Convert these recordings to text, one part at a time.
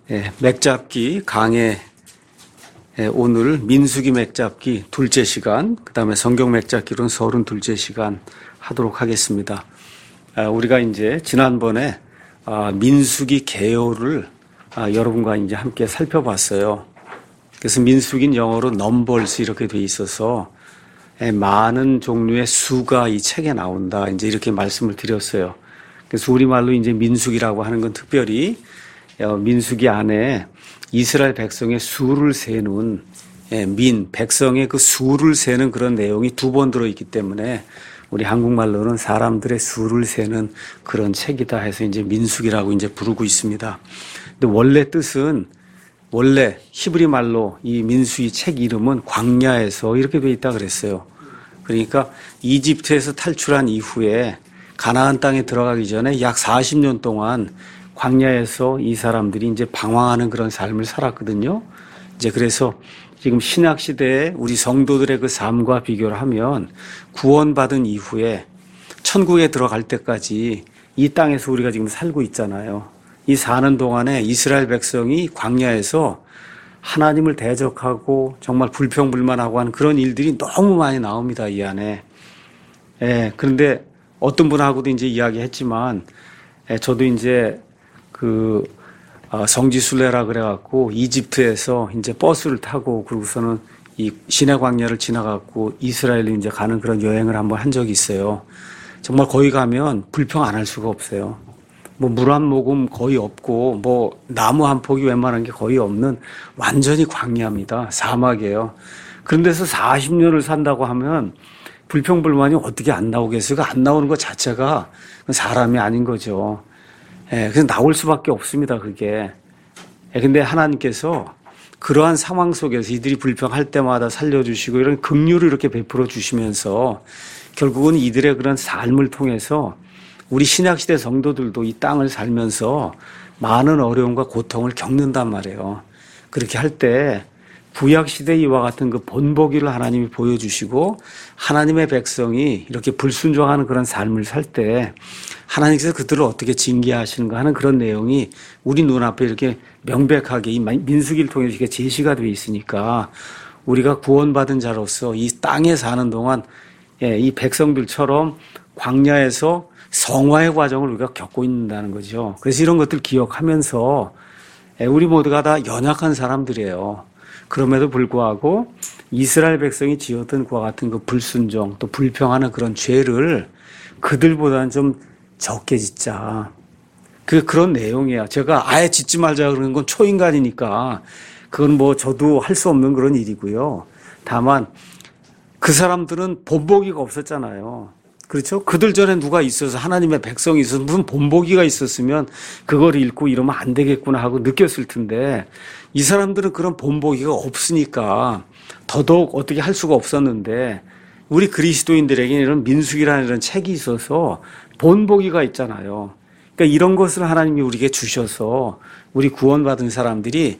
맥잡기 강의 오늘 민수기 맥잡기 둘째 시간, 그 다음에 성경 맥잡기로는 서른 둘째 시간 하도록 하겠습니다. 우리가 이제 지난번에 민수기 개요를 여러분과 이제 함께 살펴봤어요. 그래서 민수기는 영어로 넘버스 이렇게 돼 있어서 많은 종류의 수가 이 책에 나온다. 이제 이렇게 말씀을 드렸어요. 그래서 우리말로 이제 민수기라고 하는 건 특별히 민수기 안에 이스라엘 백성의 수를 세는 백성의 그 수를 세는 그런 내용이 두 번 들어있기 때문에 우리 한국말로는 사람들의 수를 세는 그런 책이다 해서 이제 민수기라고 이제 부르고 있습니다. 근데 원래 뜻은 원래 히브리 말로 이 민수기 책 이름은 광야에서 이렇게 돼 있다 그랬어요. 그러니까 이집트에서 탈출한 이후에 가나안 땅에 들어가기 전에 약 40년 동안 광야에서 이 사람들이 이제 방황하는 그런 삶을 살았거든요. 이제 그래서 지금 신약 시대에 우리 성도들의 그 삶과 비교를 하면 구원받은 이후에 천국에 들어갈 때까지 이 땅에서 우리가 지금 살고 있잖아요. 이 사는 동안에 이스라엘 백성이 광야에서 하나님을 대적하고 정말 불평불만하고 하는 그런 일들이 너무 많이 나옵니다, 이 안에. 그런데 어떤 분하고도 이제 이야기했지만, 저도 이제 성지순례라 그래갖고 이집트에서 이제 버스를 타고 그러고서는 이 시내 광야를 지나갖고 이스라엘로 이제 가는 그런 여행을 한번 한 적이 있어요. 정말 거기 가면 불평 안 할 수가 없어요. 뭐 물 한 모금 거의 없고 뭐 나무 한 폭이 웬만한 게 거의 없는 완전히 광야입니다. 사막이에요. 그런 데서 40년을 산다고 하면 불평불만이 어떻게 안 나오겠어요? 안 나오는 것 자체가 사람이 아닌 거죠. 그래서 나올 수밖에 없습니다, 그게. 근데 하나님께서 그러한 상황 속에서 이들이 불평할 때마다 살려주시고 이런 긍휼을 이렇게 베풀어 주시면서 결국은 이들의 그런 삶을 통해서 우리 신약시대 성도들도 이 땅을 살면서 많은 어려움과 고통을 겪는단 말이에요. 그렇게 할 때 구약시대 이와 같은 그 본보기를 하나님이 보여주시고 하나님의 백성이 이렇게 불순종하는 그런 삶을 살 때 하나님께서 그들을 어떻게 징계하시는가 하는 그런 내용이 우리 눈앞에 이렇게 명백하게 이 민수기를 통해서 이렇게 제시가 되어 있으니까 우리가 구원받은 자로서 이 땅에 사는 동안 이 백성들처럼 광야에서 성화의 과정을 우리가 겪고 있다는 거죠. 그래서 이런 것들 기억하면서 우리 모두가 다 연약한 사람들이에요. 그럼에도 불구하고 이스라엘 백성이 지었던 그와 같은 그 불순종 또 불평하는 그런 죄를 그들보다는 좀 적게 짓자. 그런 내용이야. 제가 아예 짓지 말자 그러는 건 초인간이니까 그건 뭐 저도 할 수 없는 그런 일이고요. 다만 그 사람들은 본보기가 없었잖아요. 그렇죠? 그들 전에 누가 있어서 하나님의 백성이 있어서 무슨 본보기가 있었으면 그걸 읽고 이러면 안 되겠구나 하고 느꼈을 텐데 이 사람들은 그런 본보기가 없으니까 더더욱 어떻게 할 수가 없었는데 우리 그리스도인들에게는 이런 민수기라는 이런 책이 있어서 본보기가 있잖아요. 그러니까 이런 것을 하나님이 우리에게 주셔서 우리 구원받은 사람들이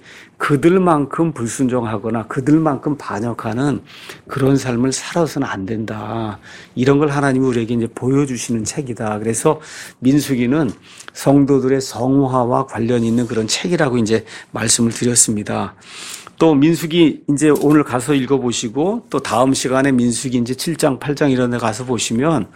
그들만큼 불순종하거나 그들만큼 반역하는 그런 삶을 살아서는 안 된다. 이런 걸 하나님이 우리에게 이제 보여주시는 책이다. 그래서 민수기는 성도들의 성화와 관련이 있는 그런 책이라고 이제 말씀을 드렸습니다. 또 민수기 이제 오늘 가서 읽어보시고 또 다음 시간에 민수기 이제 7장, 8장 이런 데 가서 보시면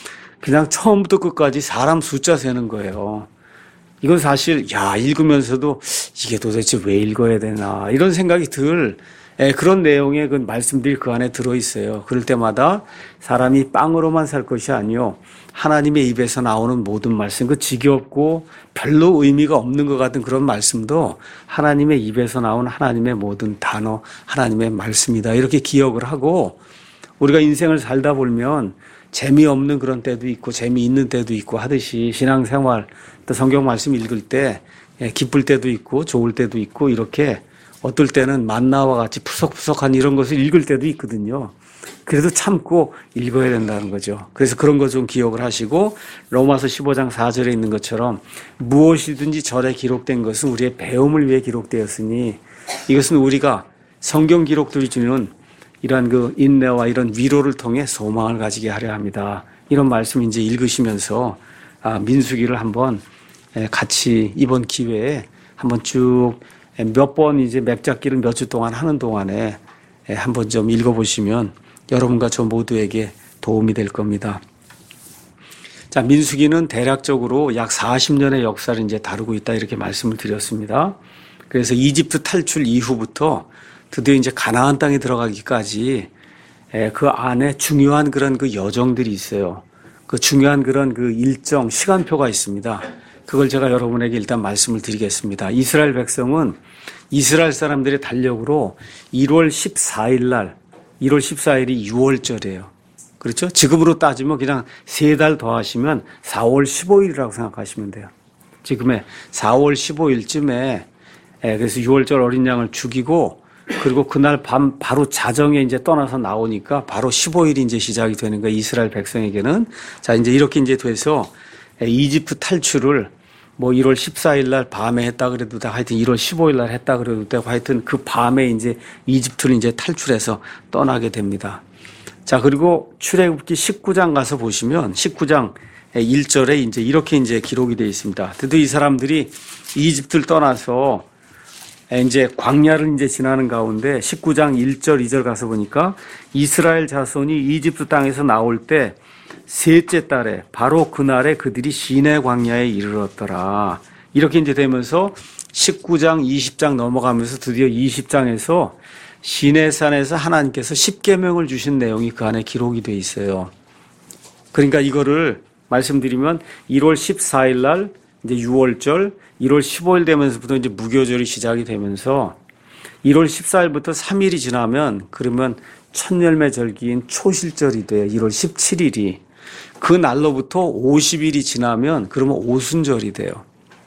그냥 처음부터 끝까지 사람 숫자 세는 거예요. 이건 사실 읽으면서도 이게 도대체 왜 읽어야 되나 이런 생각이 들 그런 내용의 그 말씀들이 그 안에 들어있어요. 그럴 때마다 사람이 빵으로만 살 것이 아니요 하나님의 입에서 나오는 모든 말씀, 그 지겹고 별로 의미가 없는 것 같은 그런 말씀도 하나님의 입에서 나온 하나님의 모든 단어, 하나님의 말씀이다. 이렇게 기억을 하고 우리가 인생을 살다 보면 재미없는 그런 때도 있고 재미있는 때도 있고 하듯이 신앙생활 또 성경 말씀 읽을 때 기쁠 때도 있고 좋을 때도 있고 이렇게 어떨 때는 만나와 같이 푸석푸석한 이런 것을 읽을 때도 있거든요. 그래도 참고 읽어야 된다는 거죠. 그래서 그런 거 좀 기억을 하시고 로마서 15장 4절에 있는 것처럼 무엇이든지 절에 기록된 것은 우리의 배움을 위해 기록되었으니 이것은 우리가 성경 기록들이 주는 이러한 그 인내와 이런 위로를 통해 소망을 가지게 하려 합니다. 이런 말씀 이제 읽으시면서 민수기를 한번 같이 이번 기회에 한번 쭉 몇 번 이제 맵잡기를 몇 주 동안 하는 동안에 한번 좀 읽어보시면 여러분과 저 모두에게 도움이 될 겁니다. 자, 민수기는 대략적으로 약 40년의 역사를 이제 다루고 있다 이렇게 말씀을 드렸습니다. 그래서 이집트 탈출 이후부터 드디어 이제 가나안 땅에 들어가기까지 그 안에 중요한 그런 그 여정들이 있어요. 그 중요한 그런 그 일정 시간표가 있습니다. 그걸 제가 여러분에게 일단 말씀을 드리겠습니다. 이스라엘 백성은 이스라엘 사람들의 달력으로 1월 14일 날, 1월 14일이 6월절이에요. 그렇죠? 지금으로 따지면 그냥 3달 더 하시면 4월 15일이라고 생각하시면 돼요. 지금의 4월 15일쯤에 그래서 6월절 어린 양을 죽이고 그리고 그날 밤 바로 자정에 이제 떠나서 나오니까 바로 15일이 이제 시작이 되는 거예요. 이스라엘 백성에게는. 자, 이제 이렇게 이제 돼서 이집트 탈출을 뭐 1월 14일 날 밤에 했다 그래도 되고 하여튼 1월 15일 날 했다 그래도 되고 하여튼 그 밤에 이제 이집트를 이제 탈출해서 떠나게 됩니다. 자, 그리고 출애굽기 19장 가서 보시면 19장 1절에 이제 이렇게 이제 기록이 되어 있습니다. 드디어 이 사람들이 이집트를 떠나서 이제 광야를 이제 지나는 가운데 19장 1절 2절 가서 보니까 이스라엘 자손이 이집트 땅에서 나올 때 셋째 달에 바로 그날에 그들이 시내 광야에 이르렀더라. 이렇게 이제 되면서 19장 20장 넘어가면서 드디어 20장에서 시내산에서 하나님께서 십계명을 주신 내용이 그 안에 기록이 돼 있어요. 그러니까 이거를 말씀드리면 1월 14일 날 이제 6월절, 1월 15일 되면서부터 이제 무교절이 시작이 되면서 1월 14일부터 3일이 지나면 그러면 첫 열매 절기인 초실절이 돼요. 1월 17일이. 그 날로부터 50일이 지나면 그러면 오순절이 돼요.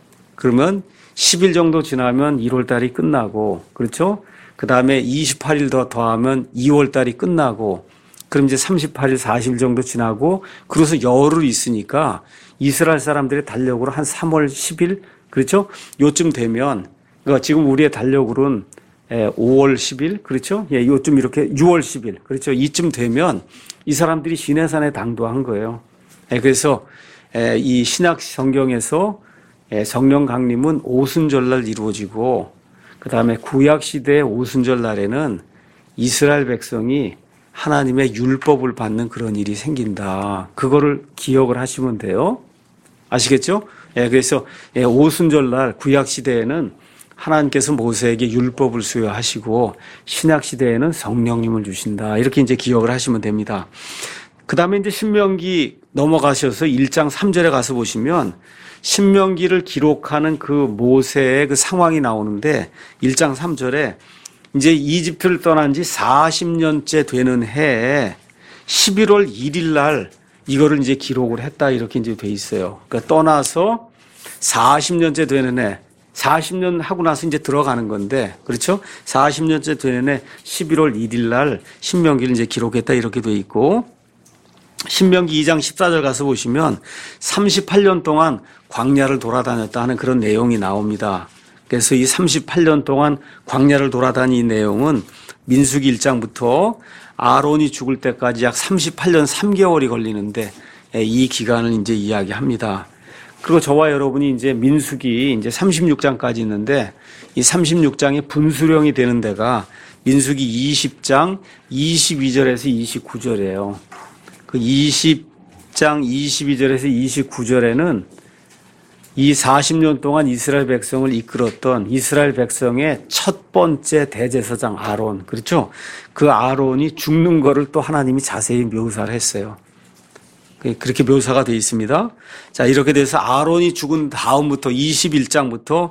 그러면 10일 정도 지나면 1월 달이 끝나고, 그렇죠? 그 다음에 28일 더 더하면 2월 달이 끝나고, 그럼 이제 38일, 40일 정도 지나고, 그래서 열흘 있으니까 이스라엘 사람들의 달력으로 한 3월 10일, 그렇죠? 요쯤 되면, 그러니까 지금 우리의 달력으로는 5월 10일, 그렇죠? 예, 요쯤 이렇게 6월 10일, 그렇죠? 이쯤 되면 이 사람들이 시내산에 당도한 거예요. 그래서 이 신약 성경에서 성령 강림은 오순절날 이루어지고, 그 다음에 구약 시대의 오순절 날에는 이스라엘 백성이 하나님의 율법을 받는 그런 일이 생긴다. 그거를 기억을 하시면 돼요. 아시겠죠? 그래서 오순절 날 구약 시대에는 하나님께서 모세에게 율법을 수여하시고 신약 시대에는 성령님을 주신다. 이렇게 이제 기억을 하시면 됩니다. 그 다음에 이제 신명기 넘어가셔서 1장 3절에 가서 보시면 신명기를 기록하는 그 모세의 그 상황이 나오는데 1장 3절에 이제 이집트를 떠난 지 40년째 되는 해에 11월 1일 날 이거를 이제 기록을 했다. 이렇게 이제 돼 있어요. 그러니까 떠나서 40년째 되는 해, 40년 하고 나서 이제 들어가는 건데, 그렇죠? 40년째 되는 해 11월 1일 날 신명기를 이제 기록했다. 이렇게 돼 있고, 신명기 2장 14절 가서 보시면 38년 동안 광야를 돌아다녔다 하는 그런 내용이 나옵니다. 그래서 이 38년 동안 광야를 돌아다닌 내용은 민수기 1장부터 아론이 죽을 때까지 약 38년 3개월이 걸리는데 이 기간을 이제 이야기합니다. 그리고 저와 여러분이 이제 민수기 이제 36장까지 있는데 이 36장의 분수령이 되는 데가 민수기 20장 22절에서 29절이에요. 그 20장 22절에서 29절에는 이 40년 동안 이스라엘 백성을 이끌었던 이스라엘 백성의 첫 번째 대제사장 아론, 그렇죠? 그 아론이 죽는 거를 또 하나님이 자세히 묘사를 했어요. 그렇게 묘사가 되어 있습니다. 자, 이렇게 돼서 아론이 죽은 다음부터 21장부터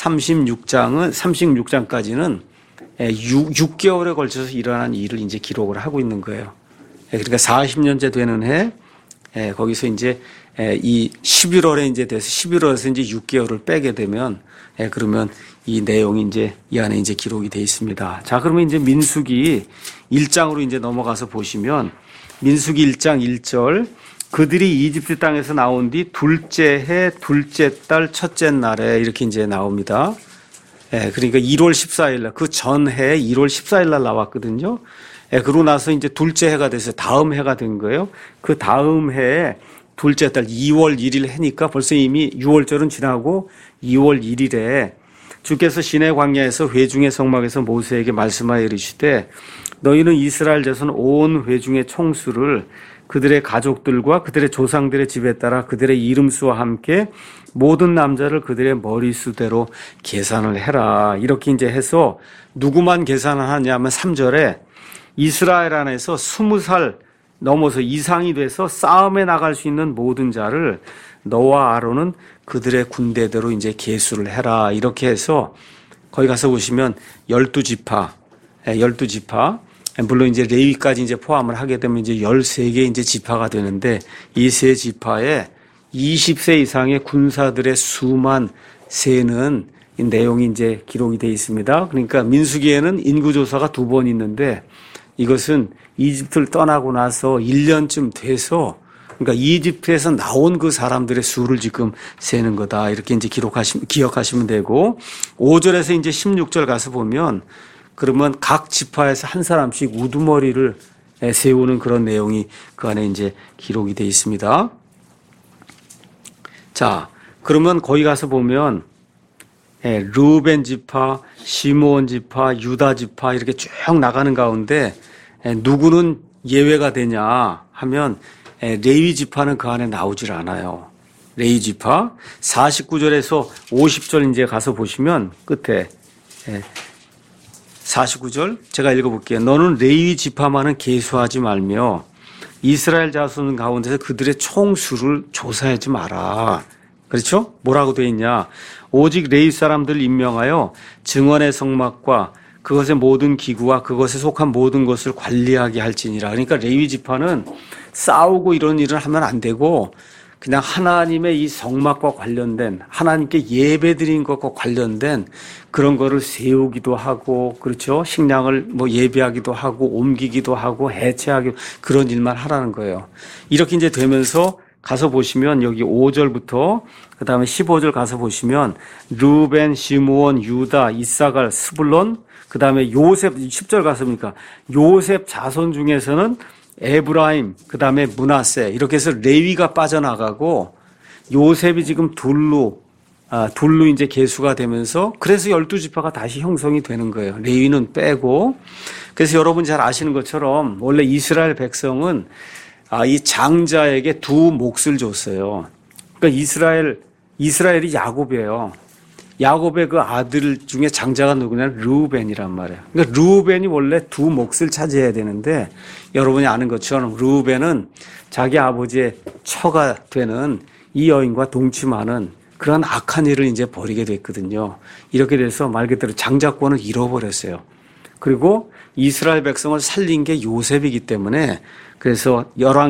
36장까지는 6개월에 걸쳐서 일어난 일을 이제 기록을 하고 있는 거예요. 그러니까 40년째 되는 해, 거기서 이제 이 11월에 이제 돼서 11월에서 이제 6개월을 빼게 되면, 그러면 이 내용이 이제 이 안에 이제 기록이 되어 있습니다. 자, 그러면 이제 민수기 1장으로 이제 넘어가서 보시면 민수기 1장 1절, 그들이 이집트 땅에서 나온 뒤 둘째 해 둘째 달 첫째 날에 이렇게 이제 나옵니다. 그러니까 1월 14일 날, 그 전해 1월 14일 날 나왔거든요. 그러고 나서 이제 둘째 해가 돼서 다음 해가 된 거예요. 그 다음 해에 둘째 달 2월 1일 해니까 벌써 이미 6월절은 지나고 2월 1일에 주께서 시내 광야에서 회중의 성막에서 모세에게 말씀하여 이르시되 너희는 이스라엘 자손 온 회중의 총수를 그들의 가족들과 그들의 조상들의 집에 따라 그들의 이름수와 함께 모든 남자를 그들의 머리수대로 계산을 해라. 이렇게 이제 해서 누구만 계산을 하냐면 3절에 이스라엘 안에서 20살 넘어서 이상이 돼서 싸움에 나갈 수 있는 모든 자를 너와 아론은 그들의 군대대로 이제 계수를 해라. 이렇게 해서 거기 가서 보시면 12지파, 12지파, 물론 이제 레위까지 이제 포함을 하게 되면 이제 13개 이제 지파가 되는데 이 세 지파에 20세 이상의 군사들의 수만 세는 내용이 이제 기록이 되어 있습니다. 그러니까 민수기에는 인구조사가 2번 있는데 이것은 이집트를 떠나고 나서 1년쯤 돼서 그러니까 이집트에서 나온 그 사람들의 수를 지금 세는 거다. 이렇게 이제 기억하시면 되고 5절에서 이제 16절 가서 보면 그러면 각 지파에서 한 사람씩 우두머리를 세우는 그런 내용이 그 안에 이제 기록이 되어 있습니다. 자, 그러면 거기 가서 보면 르우벤 지파, 시므온 지파, 유다 지파 이렇게 쭉 나가는 가운데 누구는 예외가 되냐 하면 레위 지파는 그 안에 나오질 않아요. 레위 지파 49절에서 50절 이제 가서 보시면 끝에 49절 제가 읽어볼게요. 너는 레위 지파만은 계수하지 말며 이스라엘 자손 가운데서 그들의 총수를 조사하지 마라. 그렇죠? 뭐라고 되어 있냐. 오직 레위 사람들을 임명하여 증언의 성막과 그것의 모든 기구와 그것에 속한 모든 것을 관리하게 할지니라. 그러니까 레위 지파는 싸우고 이런 일을 하면 안 되고 그냥 하나님의 이 성막과 관련된 하나님께 예배드린 것과 관련된 그런 거를 세우기도 하고 그렇죠. 식량을 뭐 예배하기도 하고 옮기기도 하고 해체하기도 그런 일만 하라는 거예요. 이렇게 이제 되면서 가서 보시면 여기 5절부터 그다음에 15절 가서 보시면 르벤, 시므온, 유다, 이사갈, 스불론 그다음에 요셉 10절 가서 보니까 요셉 자손 중에서는 에브라임, 그 다음에 므낫세 이렇게 해서 레위가 빠져나가고 요셉이 지금 둘로 이제 계수가 되면서 그래서 12지파가 다시 형성이 되는 거예요. 레위는 빼고. 그래서 여러분 잘 아시는 것처럼 원래 이스라엘 백성은 이 장자에게 2 몫을 줬어요. 그러니까 이스라엘이 야곱이에요. 야곱의 그 아들 중에 장자가 누구냐면 르우벤이란 말이에요. 그러니까 르우벤이 원래 2 몫을 차지해야 되는데 여러분이 아는 것처럼 르우벤은 자기 아버지의 처가 되는 이 여인과 동침하는 그런 악한 일을 이제 벌이게 됐거든요. 이렇게 돼서 말 그대로 장자권을 잃어버렸어요. 그리고 이스라엘 백성을 살린 게 요셉이기 때문에 그래서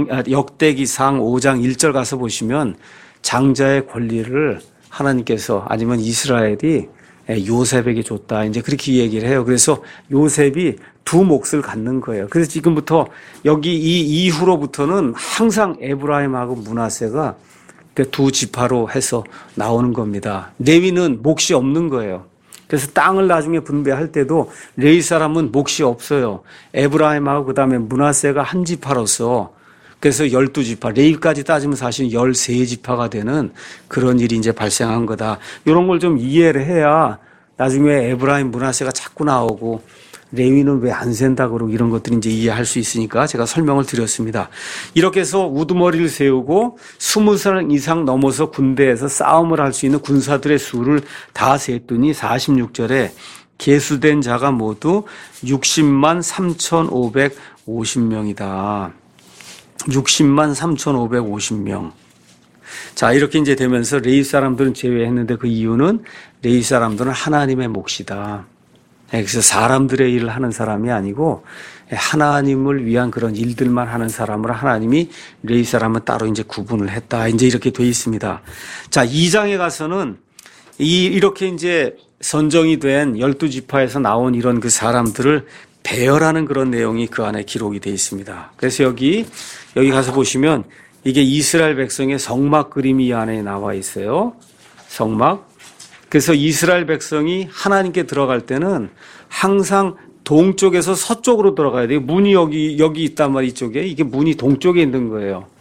역대기상 5장 1절 가서 보시면 장자의 권리를 하나님께서 아니면 이스라엘이 요셉에게 줬다. 이제 그렇게 얘기를 해요. 그래서 요셉이 2 몫을 갖는 거예요. 그래서 지금부터 여기 이 이후로부터는 항상 에브라임하고 므낫세가 2 지파로 해서 나오는 겁니다. 레위는 몫이 없는 거예요. 그래서 땅을 나중에 분배할 때도 레위 사람은 몫이 없어요. 에브라임하고 그다음에 므낫세가 한 지파로서 그래서 12지파, 레위까지 따지면 사실 13지파가 되는 그런 일이 이제 발생한 거다. 이런 걸 좀 이해를 해야 나중에 에브라임, 므낫세가 자꾸 나오고 레위는 왜 안 센다 그러고 이런 것들이 이제 이해할 수 있으니까 제가 설명을 드렸습니다. 이렇게 해서 우두머리를 세우고 20살 이상 넘어서 군대에서 싸움을 할 수 있는 군사들의 수를 다 셌더니 46절에 계수된 자가 모두 60만 3,550명이다. 60만 3,550명. 자, 이렇게 이제 되면서 레위 사람들은 제외했는데 그 이유는 레위 사람들은 하나님의 몫이다. 그래서 사람들의 일을 하는 사람이 아니고 하나님을 위한 그런 일들만 하는 사람으로 하나님이 레위 사람은 따로 이제 구분을 했다. 이제 이렇게 돼 있습니다. 자, 2장에 가서는 이렇게 이제 선정이 된 12지파에서 나온 이런 그 사람들을 배열하는 그런 내용이 그 안에 기록이 돼 있습니다. 그래서 여기 가서 보시면 이게 이스라엘 백성의 성막 그림이 이 안에 나와 있어요. 성막. 그래서 이스라엘 백성이 하나님께 들어갈 때는 항상 동쪽에서 서쪽으로 들어가야 돼요. 문이 여기 있단 말이에요. 이쪽에. 이게 문이 동쪽에 있는 거예요.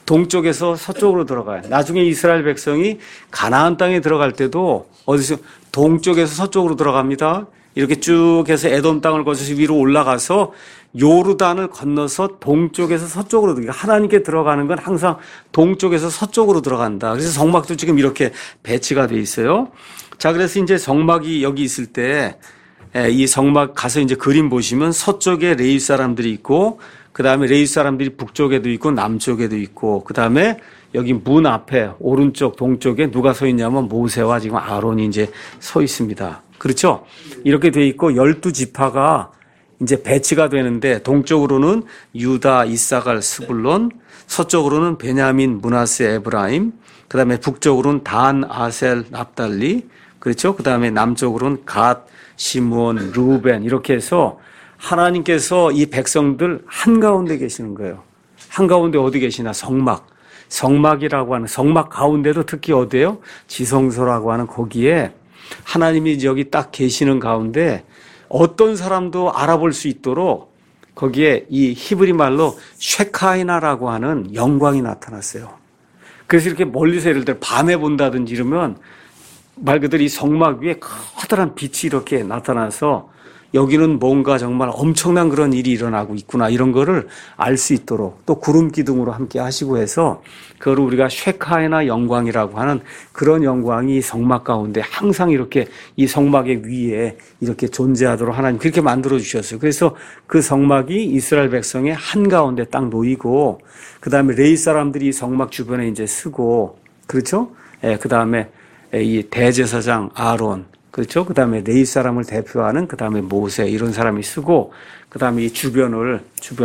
동쪽에서 서쪽으로 들어가요. 나중에 이스라엘 백성이 가나안 땅에 들어갈 때도 어디서 동쪽에서 서쪽으로 들어갑니다. 이렇게 쭉 해서 에돔 땅을 거쳐서 위로 올라가서 요르단을 건너서 동쪽에서 서쪽으로 들어가. 하나님께 들어가는 건 항상 동쪽에서 서쪽으로 들어간다. 그래서 성막도 지금 이렇게 배치가 돼 있어요. 자, 그래서 이제 성막이 여기 있을 때 이 성막 가서 이제 그림 보시면 서쪽에 레위 사람들이 있고 그 다음에 레위 사람들이 북쪽에도 있고 남쪽에도 있고 그 다음에 여기 문 앞에 오른쪽 동쪽에 누가 서 있냐면 모세와 지금 아론이 이제 서 있습니다. 그렇죠? 이렇게 돼 있고 12지파가 이제 배치가 되는데 동쪽으로는 유다, 이사갈, 스불론, 서쪽으로는 베냐민, 므낫세, 에브라임, 그 다음에 북쪽으로는 단, 아셀, 납달리, 그렇죠? 그 다음에 남쪽으로는 갓, 시므온, 루벤 이렇게 해서 하나님께서 이 백성들 한가운데 계시는 거예요. 한가운데 어디 계시나? 성막. 성막이라고 하는 성막 가운데도 특히 어디예요? 지성소라고 하는 거기에 하나님이 여기 딱 계시는 가운데 어떤 사람도 알아볼 수 있도록 거기에 이 히브리 말로 쉐카이나라고 하는 영광이 나타났어요. 그래서 이렇게 멀리서 예를 들어 밤에 본다든지 이러면 말 그대로 이 성막 위에 커다란 빛이 이렇게 나타나서 여기는 뭔가 정말 엄청난 그런 일이 일어나고 있구나 이런 거를 알 수 있도록 또 구름 기둥으로 함께 하시고 해서 그걸 우리가 쉐카이나 영광이라고 하는 그런 영광이 성막 가운데 항상 이렇게 이 성막의 위에 이렇게 존재하도록 하나님 그렇게 만들어 주셨어요. 그래서 그 성막이 이스라엘 백성의 한가운데 딱 놓이고 그 다음에 레위 사람들이 성막 주변에 이제 쓰고 그렇죠? 그 다음에 이 대제사장 아론 그렇죠? 그 다음에 레위 사람을 대표하는 그 다음에 모세 이런 사람이 쓰고 그 다음에 이 주변을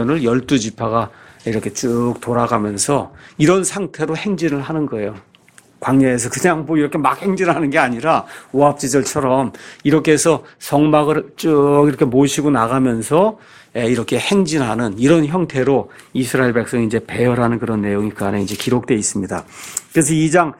12지파가 이렇게 쭉 돌아가면서 이런 상태로 행진을 하는 거예요. 광야에서 그냥 뭐 이렇게 막 행진하는 게 아니라 오합지절처럼 이렇게 해서 성막을 쭉 이렇게 모시고 나가면서 이렇게 행진하는 이런 형태로 이스라엘 백성이 이제 배열하는 그런 내용이 그 안에 이제 기록되어 있습니다. 그래서 2장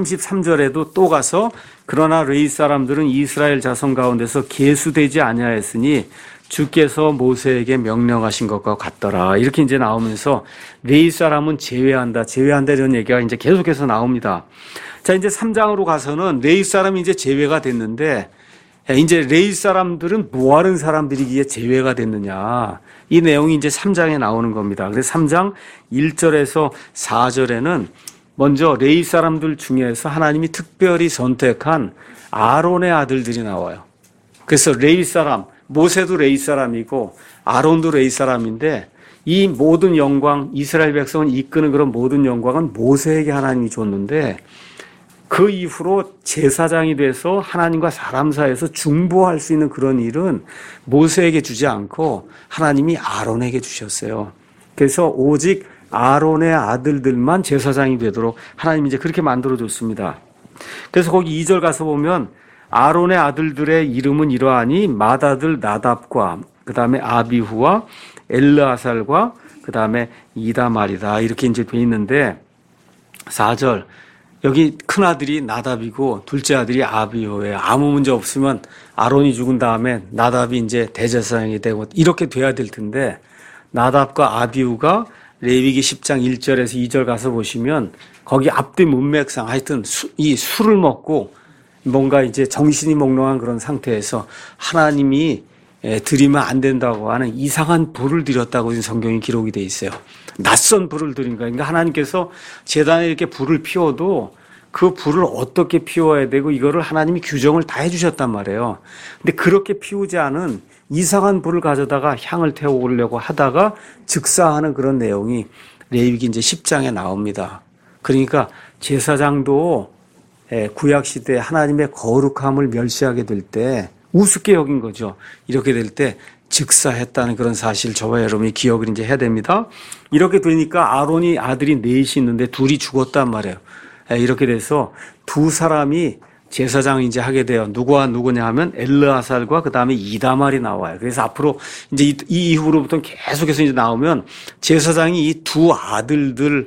33절에도 또 가서 그러나 레위 사람들은 이스라엘 자손 가운데서 계수되지 아니하였으니 주께서 모세에게 명령하신 것과 같더라. 이렇게 이제 나오면서 레위 사람은 제외한다 이런 얘기가 이제 계속해서 나옵니다. 자, 이제 3장으로 가서는 레위 사람이 이제 제외가 됐는데 이제 레위 사람들은 뭐 하는 사람들이기에 제외가 됐느냐. 이 내용이 이제 3장에 나오는 겁니다. 그래서 3장 1절에서 4절에는 먼저 레위 사람들 중에서 하나님이 특별히 선택한 아론의 아들들이 나와요. 그래서 레위 사람, 모세도 레위 사람이고 아론도 레위 사람인데 이 모든 영광, 이스라엘 백성을 이끄는 그런 모든 영광은 모세에게 하나님이 줬는데 그 이후로 제사장이 돼서 하나님과 사람 사이에서 중보할 수 있는 그런 일은 모세에게 주지 않고 하나님이 아론에게 주셨어요. 그래서 오직 아론의 아들들만 제사장이 되도록 하나님이 이제 그렇게 만들어줬습니다. 그래서 거기 2절 가서 보면 아론의 아들들의 이름은 이러하니 맏아들 나답과 그 다음에 아비후와 엘르아살과 그 다음에 이다말이다 이렇게 이제 돼 있는데 4절 여기 큰 아들이 나답이고 둘째 아들이 아비후예요. 아무 문제 없으면 아론이 죽은 다음에 나답이 이제 대제사장이 되고 이렇게 돼야 될 텐데 나답과 아비후가 레위기 10장 1절에서 2절 가서 보시면 거기 앞뒤 문맥상 하여튼 이 술을 먹고 뭔가 이제 정신이 몽롱한 그런 상태에서 하나님이 드리면 안 된다고 하는 이상한 불을 드렸다고 성경이 기록이 돼 있어요. 낯선 불을 드린 거예요. 그러니까 하나님께서 제단에 이렇게 불을 피워도 그 불을 어떻게 피워야 되고 이거를 하나님이 규정을 다 해주셨단 말이에요. 근데 그렇게 피우지 않은 이상한 불을 가져다가 향을 태우려고 하다가 즉사하는 그런 내용이 레위기 이제 10장에 나옵니다. 그러니까 제사장도 구약시대에 하나님의 거룩함을 멸시하게 될 때 우습게 여긴 거죠. 이렇게 될 때 즉사했다는 그런 사실 저와 여러분이 기억을 이제 해야 됩니다. 이렇게 되니까 아론이 아들이 넷이 있는데 둘이 죽었단 말이에요. 이렇게 돼서 두 사람이 제사장을 이제 하게 돼요. 누구와 누구냐 하면 엘르아살과 그 다음에 이다말이 나와요. 그래서 앞으로 이제 이 이후로부터는 계속해서 이제 나오면 제사장이 이 두 아들들의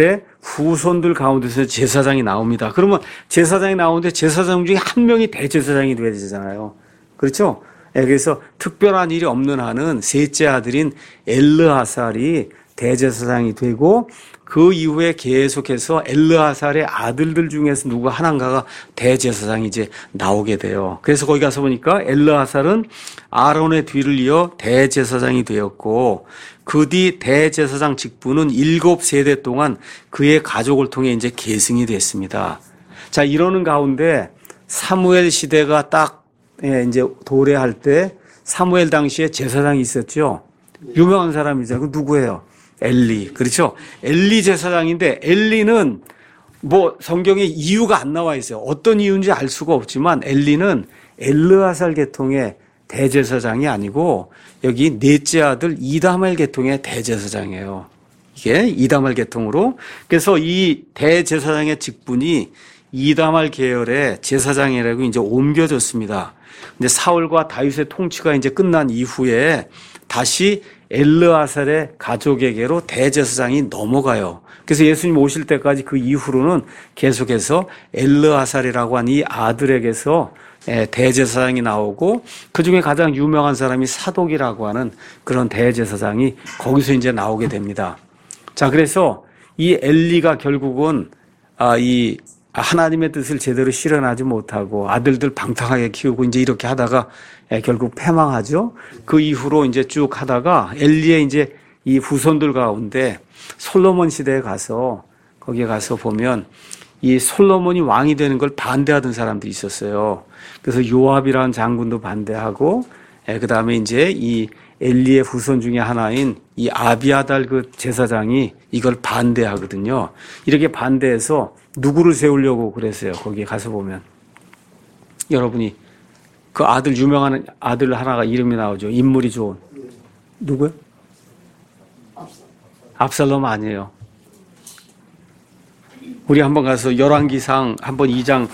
후손들 가운데서 제사장이 나옵니다. 그러면 제사장이 나오는데 제사장 중에 한 명이 대제사장이 돼야 되잖아요. 그렇죠? 그래서 특별한 일이 없는 한은 셋째 아들인 엘르아살이 대제사장이 되고 그 이후에 계속해서 엘르아살의 아들들 중에서 누구 하나인가가 대제사장이 이제 나오게 돼요. 그래서 거기 가서 보니까 엘르아살은 아론의 뒤를 이어 대제사장이 되었고 그 뒤 대제사장 직분은 7세대 동안 그의 가족을 통해 이제 계승이 됐습니다. 자, 이러는 가운데 사무엘 시대가 딱 이제 도래할 때 사무엘 당시에 제사장이 있었죠. 유명한 사람이죠. 그 누구예요? 엘리. 그렇죠? 엘리 제사장인데 엘리는 뭐 성경에 이유가 안 나와 있어요. 어떤 이유인지 알 수가 없지만 엘리는 엘르아살 계통의 대제사장이 아니고 여기 넷째 아들 이다말 계통의 대제사장이에요. 이게 이다말 계통으로. 그래서 이 대제사장의 직분이 이다말 계열의 제사장이라고 이제 옮겨졌습니다. 근데 사울과 다윗의 통치가 이제 끝난 이후에 다시 엘르아살의 가족에게로 대제사장이 넘어가요. 그래서 예수님 오실 때까지 그 이후로는 계속해서 엘르아살이라고 하는 이 아들에게서 대제사장이 나오고 그중에 가장 유명한 사람이 사독이라고 하는 그런 대제사장이 거기서 이제 나오게 됩니다. 자, 그래서 이 엘리가 결국은 이 하나님의 뜻을 제대로 실현하지 못하고 아들들 방탕하게 키우고 이제 이렇게 하다가 결국 패망하죠. 그 이후로 이제 쭉 하다가 엘리의 이제 이 후손들 가운데 솔로몬 시대에 가서 거기에 가서 보면 이 솔로몬이 왕이 되는 걸 반대하던 사람들이 있었어요. 그래서 요압이라는 장군도 반대하고 그 다음에 이제 이 엘리의 후손 중에 하나인 이 아비아달 그 제사장이 이걸 반대하거든요. 이렇게 반대해서 누구를 세우려고 그랬어요. 거기에 가서 보면 여러분이 그 아들 유명한 아들 하나가 이름이 나오죠. 인물이 좋은 누구요? 압살롬 아니에요. 우리 한번 가서 열왕기상 한번 2장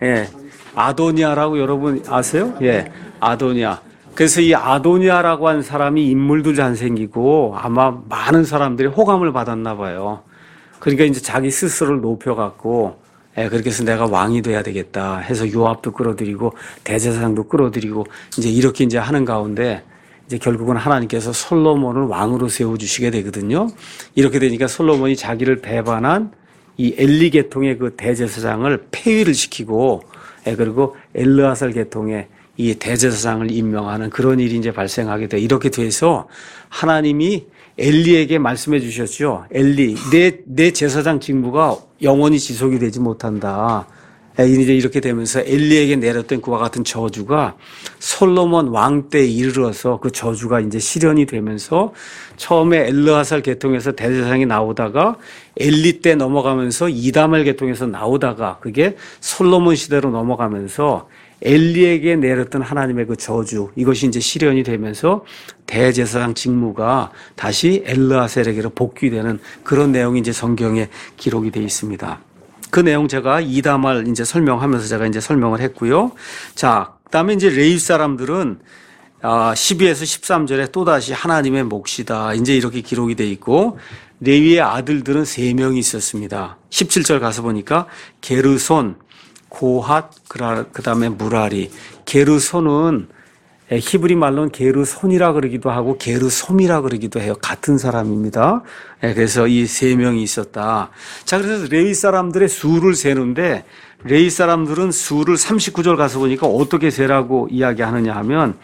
아도니아라고 여러분 아세요? 예, 아도니아. 그래서 이 아도니아라고 한 사람이 인물도 잘생기고 아마 많은 사람들이 호감을 받았나 봐요. 그러니까 이제 자기 스스로를 높여갖고 그렇게 해서 내가 왕이 돼야 되겠다 해서 요압도 끌어들이고 대제사장도 끌어들이고 이제 이렇게 이제 하는 가운데 이제 결국은 하나님께서 솔로몬을 왕으로 세워주시게 되거든요. 이렇게 되니까 솔로몬이 자기를 배반한 이 엘리 계통의 그 대제사장을 폐위를 시키고 그리고 엘르아살 계통의 이 대제사장을 임명하는 그런 일이 이제 발생하게 돼. 이렇게 돼서 하나님이 엘리에게 말씀해 주셨죠. 엘리, 내 제사장 직무가 영원히 지속이 되지 못한다. 이제 이렇게 되면서 엘리에게 내렸던 그와 같은 저주가 솔로몬 왕 때에 이르러서 그 저주가 이제 실현이 되면서 처음에 엘르아살 계통에서 대제사장이 나오다가 엘리 때 넘어가면서 이다말 계통에서 나오다가 그게 솔로몬 시대로 넘어가면서 엘리에게 내렸던 하나님의 그 저주 이것이 이제 실현이 되면서 대제사장 직무가 다시 엘르아살에게로 복귀되는 그런 내용이 이제 성경에 기록이 되어 있습니다. 그 내용 제가 이다말 이제 설명하면서 제가 이제 설명을 했고요. 자, 그다음에 이제 레위 사람들은 12에서 13절에 또다시 하나님의 몫이다. 이제 이렇게 기록이 되어 있고 레위의 아들들은 3명이 있었습니다. 17절 가서 보니까 게르손, 고핫, 그다음에 무라리. 게르손은 히브리 말로는 게르손이라 그러기도 하고 게르솜이라 그러기도 해요. 같은 사람입니다. 그래서 이 3명이 있었다. 자, 그래서 레위 사람들의 수를 세는데 레위 사람들은 수를 39절 가서 보니까 어떻게 세라고 이야기하느냐 하면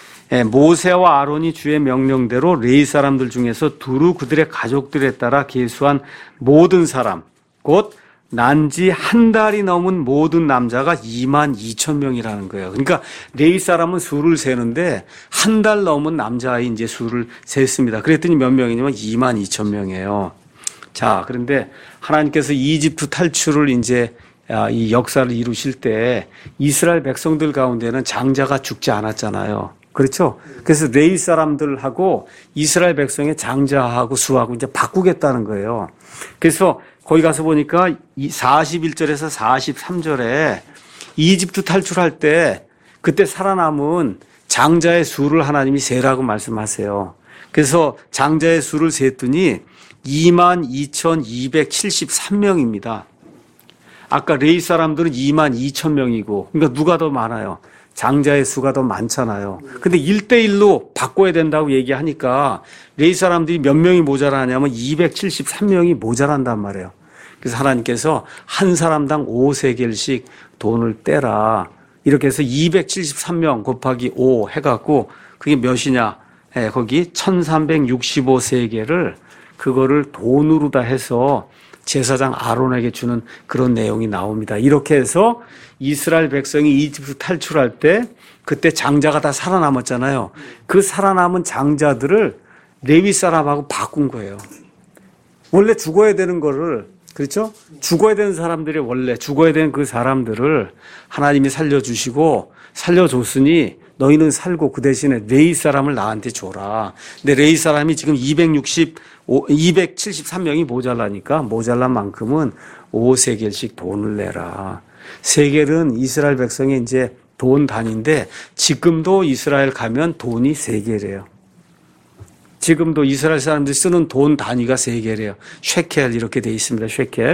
모세와 아론이 주의 명령대로 레위 사람들 중에서 두루 그들의 가족들에 따라 계수한 모든 사람 곧 난지 한 달이 넘은 모든 남자가 22,000명이라는 거예요. 그러니까 레위 사람은 수를 세는데 한 달 넘은 남자의 이제 수를 셌습니다. 그랬더니 몇 명이냐면 22,000명이에요. 자, 그런데 하나님께서 이집트 탈출을 이제 이 역사를 이루실 때 이스라엘 백성들 가운데는 장자가 죽지 않았잖아요. 그렇죠? 그래서 레위 사람들하고 이스라엘 백성의 장자하고 수하고 이제 바꾸겠다는 거예요. 그래서 거기 가서 보니까 41절에서 43절에 이집트 탈출할 때 그때 살아남은 장자의 수를 하나님이 세라고 말씀하세요. 그래서 장자의 수를 셌더니 22,273명입니다. 아까 레위 사람들은 22,000명이고 그러니까 누가 더 많아요? 장자의 수가 더 많잖아요. 근데 1대1로 바꿔야 된다고 얘기하니까 레위 사람들이 몇 명이 모자라냐면 273명이 모자란단 말이에요. 그래서 하나님께서 한 사람당 5세겔씩 돈을 떼라. 이렇게 해서 273명 곱하기 5 해갖고 그게 몇이냐. 거기 1365세겔을 그거를 돈으로 다 해서 제사장 아론에게 주는 그런 내용이 나옵니다. 이렇게 해서 이스라엘 백성이 이집트 탈출할 때 그때 장자가 다 살아남았잖아요. 그 살아남은 장자들을 레위 사람하고 바꾼 거예요. 원래 죽어야 되는 거를, 그렇죠? 죽어야 되는 사람들이 원래 죽어야 되는 그 사람들을 하나님이 살려주시고 살려줬으니 너희는 살고 그 대신에 레위 사람을 나한테 줘라. 근데 레위 사람이 지금 273명이 모자라니까 모자란 만큼은 5세겔씩 돈을 내라. 세겔은 이스라엘 백성의 이제 돈 단위인데 지금도 이스라엘 가면 돈이 세겔이에요. 지금도 이스라엘 사람들이 쓰는 돈 단위가 세겔이에요. 쉐켈 이렇게 돼 있습니다.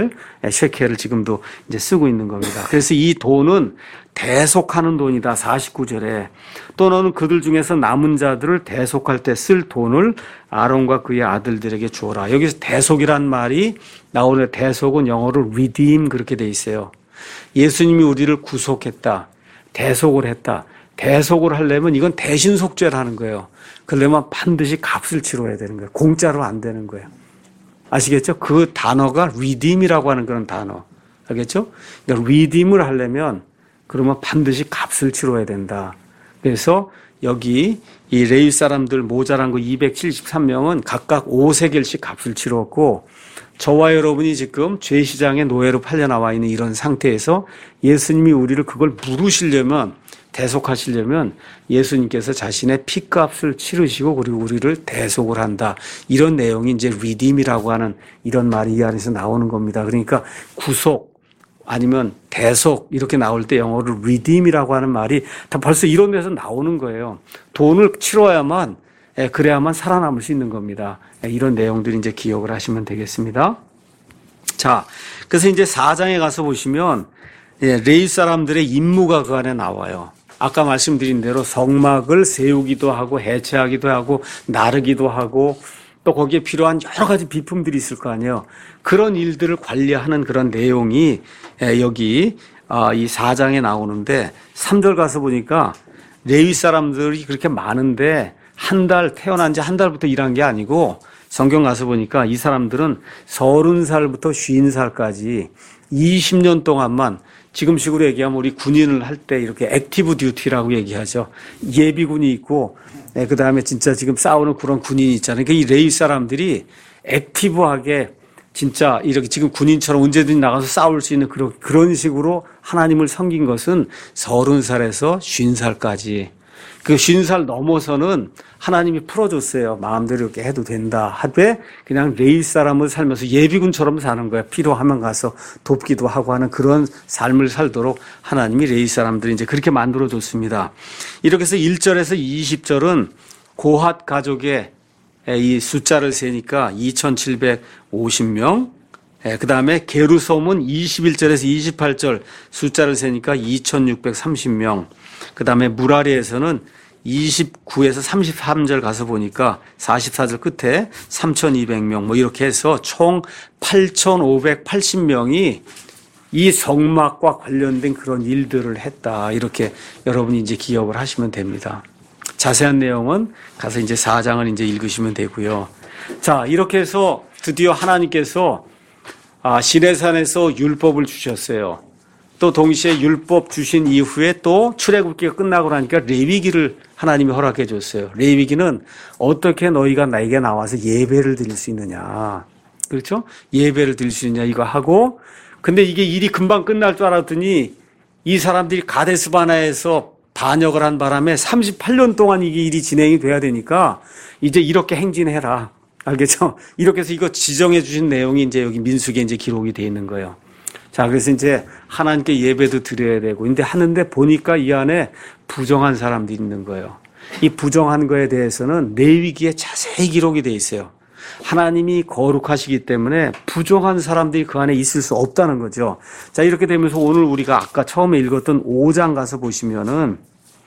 쉐켈을 지금도 이제 쓰고 있는 겁니다. 그래서 이 돈은 대속하는 돈이다. 49절에 또 너는 그들 중에서 남은 자들을 대속할 때 쓸 돈을 아론과 그의 아들들에게 주어라. 여기서 대속이란 말이 나오는데 대속은 영어로 redeem 그렇게 돼 있어요. 예수님이 우리를 구속했다. 대속을 했다. 대속을 하려면 이건 대신속죄라는 거예요. 그러려면 반드시 값을 치러야 되는 거예요. 공짜로 안 되는 거예요. 아시겠죠? 그 단어가 redeem이라고 하는 그런 단어. 알겠죠? 그러니까 redeem을 하려면 그러면 반드시 값을 치러야 된다. 그래서 여기 이 레위 사람들 모자란 거 273명은 각각 5세겔씩 값을 치렀고 저와 여러분이 지금 죄시장의 노예로 팔려 나와 있는 이런 상태에서 예수님이 우리를 그걸 물으시려면 대속하시려면 예수님께서 자신의 피값을 치르시고 그리고 우리를 대속을 한다. 이런 내용이 이제 redeem이라고 하는 이런 말이 이 안에서 나오는 겁니다. 그러니까 구속 아니면 대속 이렇게 나올 때 영어로 redeem이라고 하는 말이 다 벌써 이런 데서 나오는 거예요. 돈을 치러야만 그래야만 살아남을 수 있는 겁니다. 이런 내용들이 이제 기억을 하시면 되겠습니다. 자, 그래서 이제 4장에 가서 보시면 레위 사람들의 임무가 그 안에 나와요. 아까 말씀드린 대로 성막을 세우기도 하고 해체하기도 하고 나르기도 하고 또 거기에 필요한 여러 가지 비품들이 있을 거 아니에요. 그런 일들을 관리하는 그런 내용이 여기 이 4장에 나오는데 3절 가서 보니까 레위 사람들이 그렇게 많은데 한 달 태어난 지 한 달부터 일한 게 아니고 성경 가서 보니까 이 사람들은 30살부터 50살까지 20년 동안만 지금식으로 얘기하면 우리 군인을 할 때 이렇게 액티브 듀티라고 얘기하죠. 예비군이 있고 그 다음에 진짜 지금 싸우는 그런 군인이 있잖아요. 그러니까 이 레위 사람들이 액티브하게 진짜 이렇게 지금 군인처럼 언제든지 나가서 싸울 수 있는 그런 식으로 하나님을 섬긴 것은 30살에서 50살까지. 그 50살 넘어서는 하나님이 풀어줬어요. 마음대로 이렇게 해도 된다 하되 그냥 레위 사람을 살면서 예비군처럼 사는 거야. 필요하면 가서 돕기도 하고 하는 그런 삶을 살도록 하나님이 레위 사람들이 이제 그렇게 만들어줬습니다. 이렇게 해서 1절에서 20절은 고핫 가족의 이 숫자를 세니까 2750명, 그 다음에 게르솜은 21절에서 28절 숫자를 세니까 2630명, 그 다음에 무라리에서는 29에서 33절 가서 보니까 44절 끝에 3200명 뭐 이렇게 해서 총 8580명이 이 성막과 관련된 그런 일들을 했다. 이렇게 여러분이 이제 기억을 하시면 됩니다. 자세한 내용은 가서 이제 4장을 이제 읽으시면 되고요. 자, 이렇게 해서 드디어 하나님께서 시내산에서 율법을 주셨어요. 또 동시에 율법 주신 이후에 또 출애굽기가 끝나고 나니까 레위기를 하나님이 허락해 줬어요. 레위기는 어떻게 너희가 나에게 나와서 예배를 드릴 수 있느냐. 그렇죠? 예배를 드릴 수 있느냐 이거 하고 근데 이게 일이 금방 끝날 줄 알았더니 이 사람들이 가데스 바네아에서 반역을 한 바람에 38년 동안 이게 일이 진행이 돼야 되니까 이제 이렇게 행진해라. 알겠죠? 이렇게 해서 이거 지정해 주신 내용이 이제 여기 민수기에 이제 기록이 돼 있는 거예요. 자, 그래서 이제 하나님께 예배도 드려야 되고, 근데 하는데 보니까 이 안에 부정한 사람들이 있는 거예요. 이 부정한 거에 대해서는 레위기에 자세히 기록이 돼 있어요. 하나님이 거룩하시기 때문에 부정한 사람들이 그 안에 있을 수 없다는 거죠. 자, 이렇게 되면서 오늘 우리가 아까 처음에 읽었던 5장 가서 보시면은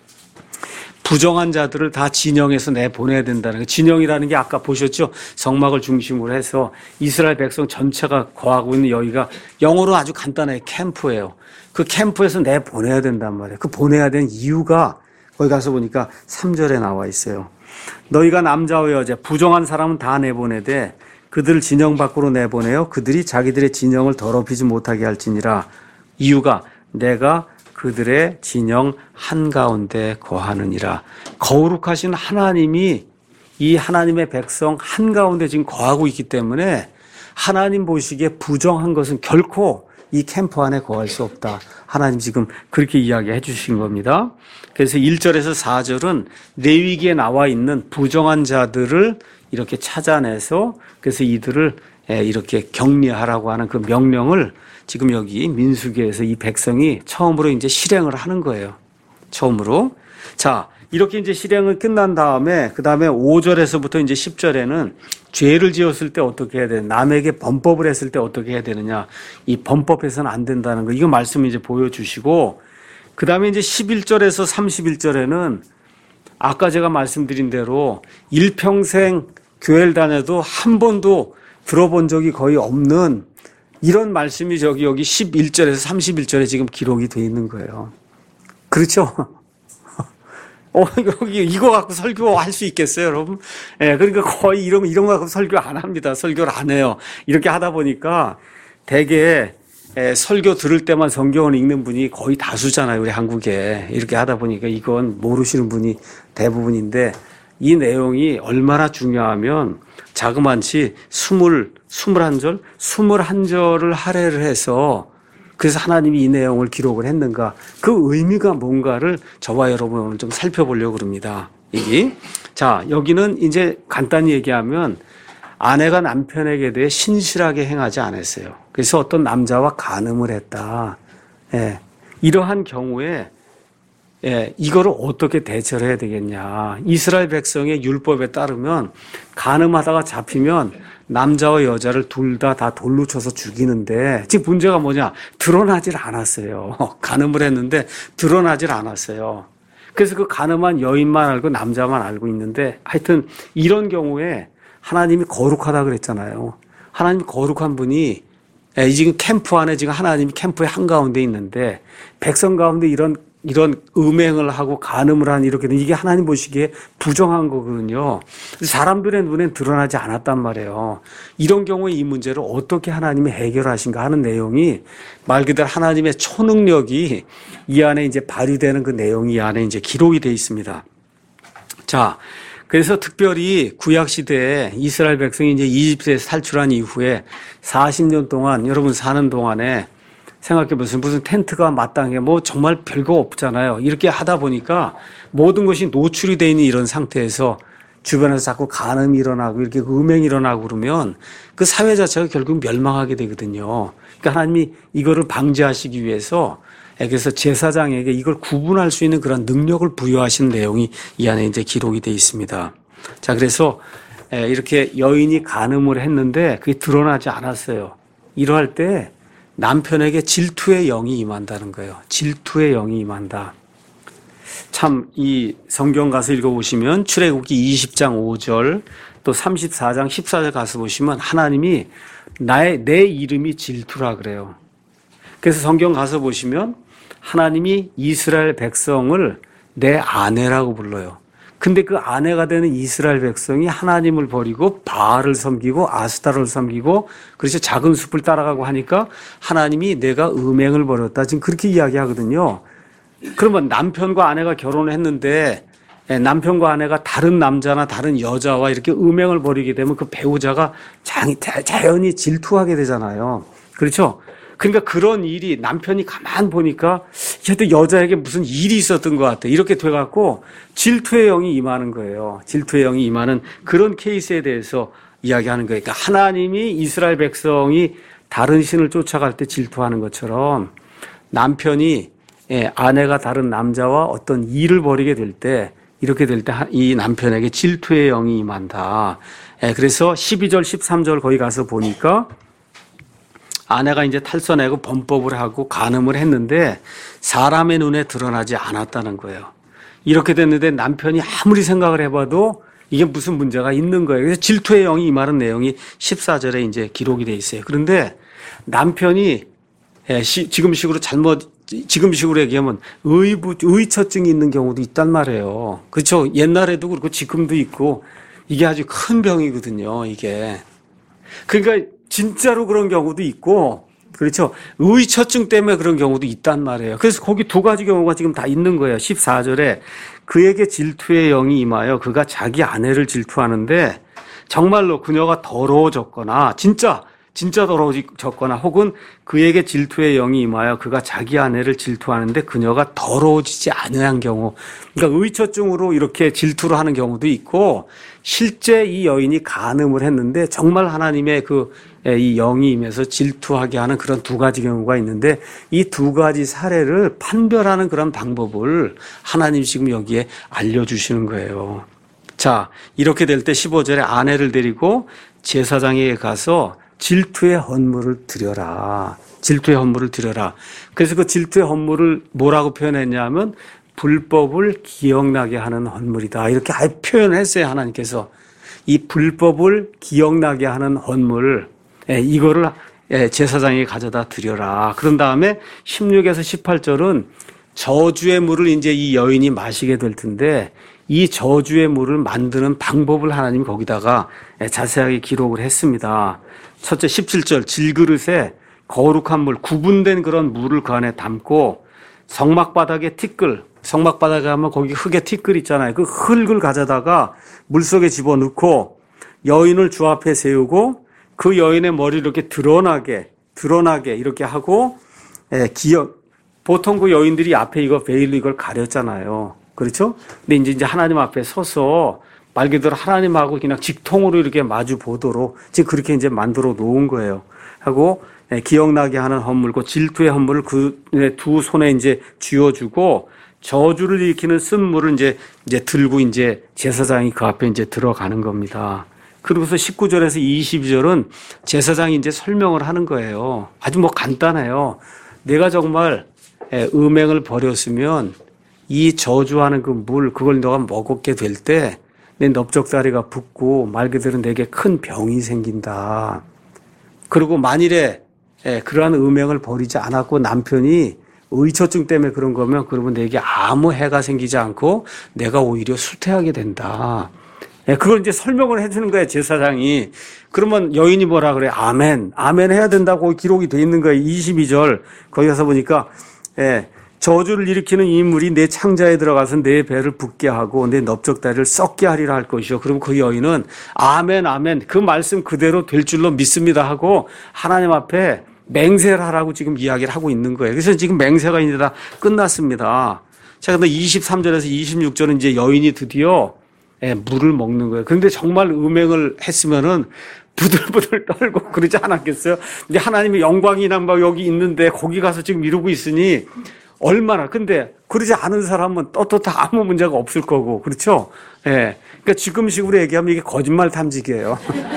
부정한 자들을 다 진영에서 내보내야 된다는 거예요. 진영이라는 게 아까 보셨죠? 성막을 중심으로 해서 이스라엘 백성 전체가 거하고 있는 여기가 영어로 아주 간단하게 캠프예요. 그 캠프에서 내보내야 된단 말이에요. 그 보내야 되는 이유가 거기 가서 보니까 3절에 나와 있어요. 너희가 남자와 여자 부정한 사람은 다 내보내되 그들을 진영 밖으로 내보내어 그들이 자기들의 진영을 더럽히지 못하게 할지니라. 이유가 내가 그들의 진영 한가운데 거하느니라. 거룩하신 하나님이 이 하나님의 백성 한가운데 지금 거하고 있기 때문에 하나님 보시기에 부정한 것은 결코 이 캠프 안에 거할 수 없다. 하나님 지금 그렇게 이야기해 주신 겁니다. 그래서 1절에서 4절은 레위기에 나와 있는 부정한 자들을 이렇게 찾아내서 그래서 이들을 이렇게 격리하라고 하는 그 명령을 지금 여기 민수기에서 이 백성이 처음으로 이제 실행을 하는 거예요. 처음으로. 자, 이렇게 이제 실행을 끝난 다음에 그 다음에 5절에서부터 이제 10절에는 죄를 지었을 때 어떻게 해야 되냐, 남에게 범법을 했을 때 어떻게 해야 되느냐, 이 범법해서는 안 된다는 거, 이거 말씀 이제 보여주시고, 그 다음에 이제 11절에서 31절에는 아까 제가 말씀드린 대로 일평생 교회를 다녀도 한 번도 들어본 적이 거의 없는 이런 말씀이 여기 11절에서 31절에 지금 기록이 되어 있는 거예요. 그렇죠? 여기 이거 갖고 설교할 수 있겠어요, 여러분? 예, 그러니까 거의 이런 거 갖고 설교 안 합니다. 설교를 안 해요. 이렇게 하다 보니까 되게 설교 들을 때만 성경을 읽는 분이 거의 다수잖아요, 우리 한국에. 이렇게 하다 보니까 이건 모르시는 분이 대부분인데 이 내용이 얼마나 중요하면 자그만치 21절을 할애를 해서 그래서 하나님이 이 내용을 기록을 했는가, 그 의미가 뭔가를 저와 여러분 오늘 좀 살펴보려고 그럽니다. 자, 여기는 이제 간단히 얘기하면 아내가 남편에게 대해 신실하게 행하지 않았어요. 그래서 어떤 남자와 간음을 했다. 이러한 경우에 이거를 어떻게 대처를 해야 되겠냐. 이스라엘 백성의 율법에 따르면 간음하다가 잡히면 남자와 여자를 둘 다 돌로 쳐서 죽이는데 지금 문제가 뭐냐. 드러나질 않았어요. 간음을 했는데 드러나질 않았어요. 그래서 그 간음한 여인만 알고 남자만 알고 있는데 하여튼 이런 경우에 하나님이 거룩하다 그랬잖아요. 하나님이 거룩한 분이 지금 캠프 안에 지금 하나님이 캠프의 한가운데 있는데 백성 가운데 이런 음행을 하고 간음을 한 이렇게 된 이게 하나님 보시기에 부정한 거거든요. 사람들의 눈엔 드러나지 않았단 말이에요. 이런 경우에 이 문제를 어떻게 하나님이 해결하신가 하는 내용이 말 그대로 하나님의 초능력이 이 안에 이제 발휘되는 그 내용이 이 안에 이제 기록이 되어 있습니다. 자, 그래서 특별히 구약 시대에 이스라엘 백성이 이제 이집트에서 탈출한 이후에 40년 동안 여러분 사는 동안에 생각해 보세요. 무슨 텐트가 마땅해 뭐 정말 별거 없잖아요. 이렇게 하다 보니까 모든 것이 노출이 되어 있는 이런 상태에서 주변에서 자꾸 간음이 일어나고 이렇게 음행이 일어나고 그러면 그 사회 자체가 결국 멸망하게 되거든요. 그러니까 하나님이 이거를 방지하시기 위해서 그래서 제사장에게 이걸 구분할 수 있는 그런 능력을 부여하신 내용이 이 안에 이제 기록이 되어 있습니다. 자, 그래서 이렇게 여인이 간음을 했는데 그게 드러나지 않았어요. 이러할 때 남편에게 질투의 영이 임한다는 거예요. 질투의 영이 임한다. 참 이 성경 가서 읽어보시면 출애굽기 20장 5절 또 34장 14절 가서 보시면 하나님이 내 이름이 질투라 그래요. 그래서 성경 가서 보시면 하나님이 이스라엘 백성을 내 아내라고 불러요. 근데 그 아내가 되는 이스라엘 백성이 하나님을 버리고 바알을 섬기고 아스타를 섬기고 그래서 작은 숲을 따라가고 하니까 하나님이 내가 음행을 버렸다. 지금 그렇게 이야기하거든요. 그러면 남편과 아내가 결혼을 했는데 남편과 아내가 다른 남자나 다른 여자와 이렇게 음행을 벌이게 되면 그 배우자가 자연히 질투하게 되잖아요. 그렇죠? 그러니까 그런 일이 남편이 가만 보니까 얘도 여자에게 무슨 일이 있었던 것 같아. 이렇게 돼갖고 질투의 영이 임하는 거예요. 질투의 영이 임하는 그런 케이스에 대해서 이야기하는 거예요. 그러니까 하나님이 이스라엘 백성이 다른 신을 쫓아갈 때 질투하는 것처럼 남편이 아내가 다른 남자와 어떤 일을 벌이게 될 때 이렇게 될 때 이 남편에게 질투의 영이 임한다. 그래서 12절 13절 거기 가서 보니까 아내가 이제 탈선하고 범법을 하고 간음을 했는데 사람의 눈에 드러나지 않았다는 거예요. 이렇게 됐는데 남편이 아무리 생각을 해봐도 이게 무슨 문제가 있는 거예요. 그래서 질투의 영이 임하는 내용이 14절에 이제 기록이 돼 있어요. 그런데 남편이 지금식으로 얘기하면 의처증이 있는 경우도 있단 말이에요. 그렇죠? 옛날에도 그렇고 지금도 있고 이게 아주 큰 병이거든요, 이게. 그러니까 진짜로 그런 경우도 있고, 그렇죠? 의처증 때문에 그런 경우도 있단 말이에요. 그래서 거기 두 가지 경우가 지금 다 있는 거예요. 14절에 그에게 질투의 영이 임하여 그가 자기 아내를 질투하는데 정말로 그녀가 더러워졌거나 진짜 더러워졌거나 혹은 그에게 질투의 영이 임하여 그가 자기 아내를 질투하는데 그녀가 더러워지지 않은 경우. 그러니까 의처증으로 이렇게 질투를 하는 경우도 있고 실제 이 여인이 간음을 했는데 정말 하나님의 이 영이 임해서 질투하게 하는 그런 두 가지 경우가 있는데 이 두 가지 사례를 판별하는 그런 방법을 하나님 지금 여기에 알려주시는 거예요. 자, 이렇게 될 때 15절에 아내를 데리고 제사장에게 가서 질투의 헌물을 드려라. 질투의 헌물을 드려라. 그래서 그 질투의 헌물을 뭐라고 표현했냐면 불법을 기억나게 하는 헌물이다. 이렇게 아예 표현을 했어요, 하나님께서. 이 불법을 기억나게 하는 헌물, 이거를 제사장에게 가져다 드려라. 그런 다음에 16에서 18절은 저주의 물을 이제 이 여인이 마시게 될 텐데 이 저주의 물을 만드는 방법을 하나님이 거기다가 자세하게 기록을 했습니다. 첫째 17절 질그릇에 거룩한 물, 구분된 그런 물을 그 안에 담고 성막바닥에 티끌, 성막바닥에 하면 거기 흙에 티끌 있잖아요. 그 흙을 가져다가 물속에 집어넣고 여인을 주 앞에 세우고 그 여인의 머리를 이렇게 드러나게 이렇게 하고 보통 그 여인들이 앞에 이거 베일로 이걸 가렸잖아요. 그렇죠? 근데 이제 하나님 앞에 서서 말 그대로 하나님하고 그냥 직통으로 이렇게 마주 보도록 지금 그렇게 이제 만들어 놓은 거예요. 하고 기억나게 하는 헌물고 질투의 헌물을 그 두 손에 이제 쥐어주고 저주를 일으키는 쓴물을 이제 들고 이제 제사장이 그 앞에 이제 들어가는 겁니다. 그러고서 19절에서 22절은 제사장이 이제 설명을 하는 거예요. 아주 뭐 간단해요. 내가 정말 음행을 버렸으면 이 저주하는 그 물, 그걸 너가 먹게 될 때 내 넓적다리가 붓고 말 그대로 내게 큰 병이 생긴다. 그리고 만일에 그러한 음행을 버리지 않았고 남편이 의처증 때문에 그런 거면 그러면 내게 아무 해가 생기지 않고 내가 오히려 수태하게 된다. 그걸 이제 설명을 해주는 거예요, 제사장이. 그러면 여인이 뭐라 그래? 아멘. 아멘 해야 된다고 기록이 돼 있는 거예요. 22절. 거기 가서 보니까, 저주를 일으키는 이 물이 내 창자에 들어가서 내 배를 붓게 하고 내 넓적다리를 썩게 하리라 할 것이요. 그럼 그 여인은 아멘, 아멘. 그 말씀 그대로 될 줄로 믿습니다 하고 하나님 앞에 맹세를 하라고 지금 이야기를 하고 있는 거예요. 그래서 지금 맹세가 이제 다 끝났습니다. 자, 근데 23절에서 26절은 이제 여인이 드디어 물을 먹는 거예요. 그런데 정말 음행을 했으면은 부들부들 떨고 그러지 않았겠어요? 근데 하나님의 영광이나 막 여기 있는데 거기 가서 지금 이러고 있으니 얼마나. 근데 그러지 않은 사람은 떳떳하 아무 문제가 없을 거고. 그렇죠? 그러니까 지금식으로 얘기하면 이게 거짓말 탐지기예요.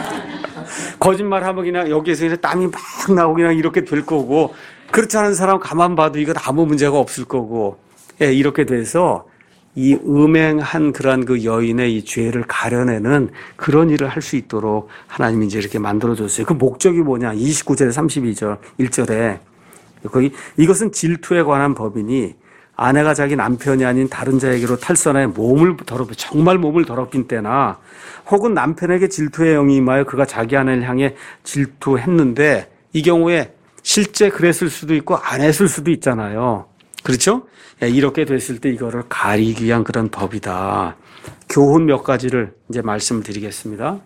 거짓말하면 그냥 여기에서 그냥 땀이 막 나고 그냥 이렇게 될 거고. 그렇지 않은 사람 가만 봐도 이건 아무 문제가 없을 거고. 이렇게 돼서 이 음행한 그러한 그 여인의 이 죄를 가려내는 그런 일을 할 수 있도록 하나님이 이제 이렇게 만들어줬어요. 그 목적이 뭐냐? 29절에 32절, 1절에. 거기 이것은 질투에 관한 법이니 아내가 자기 남편이 아닌 다른 자에게로 탈선하여 정말 몸을 더럽힌 때나 혹은 남편에게 질투의 영이 임하여 그가 자기 아내를 향해 질투했는데 이 경우에 실제 그랬을 수도 있고 안 했을 수도 있잖아요. 그렇죠? 이렇게 됐을 때 이거를 가리기 위한 그런 법이다. 교훈 몇 가지를 이제 말씀을 드리겠습니다.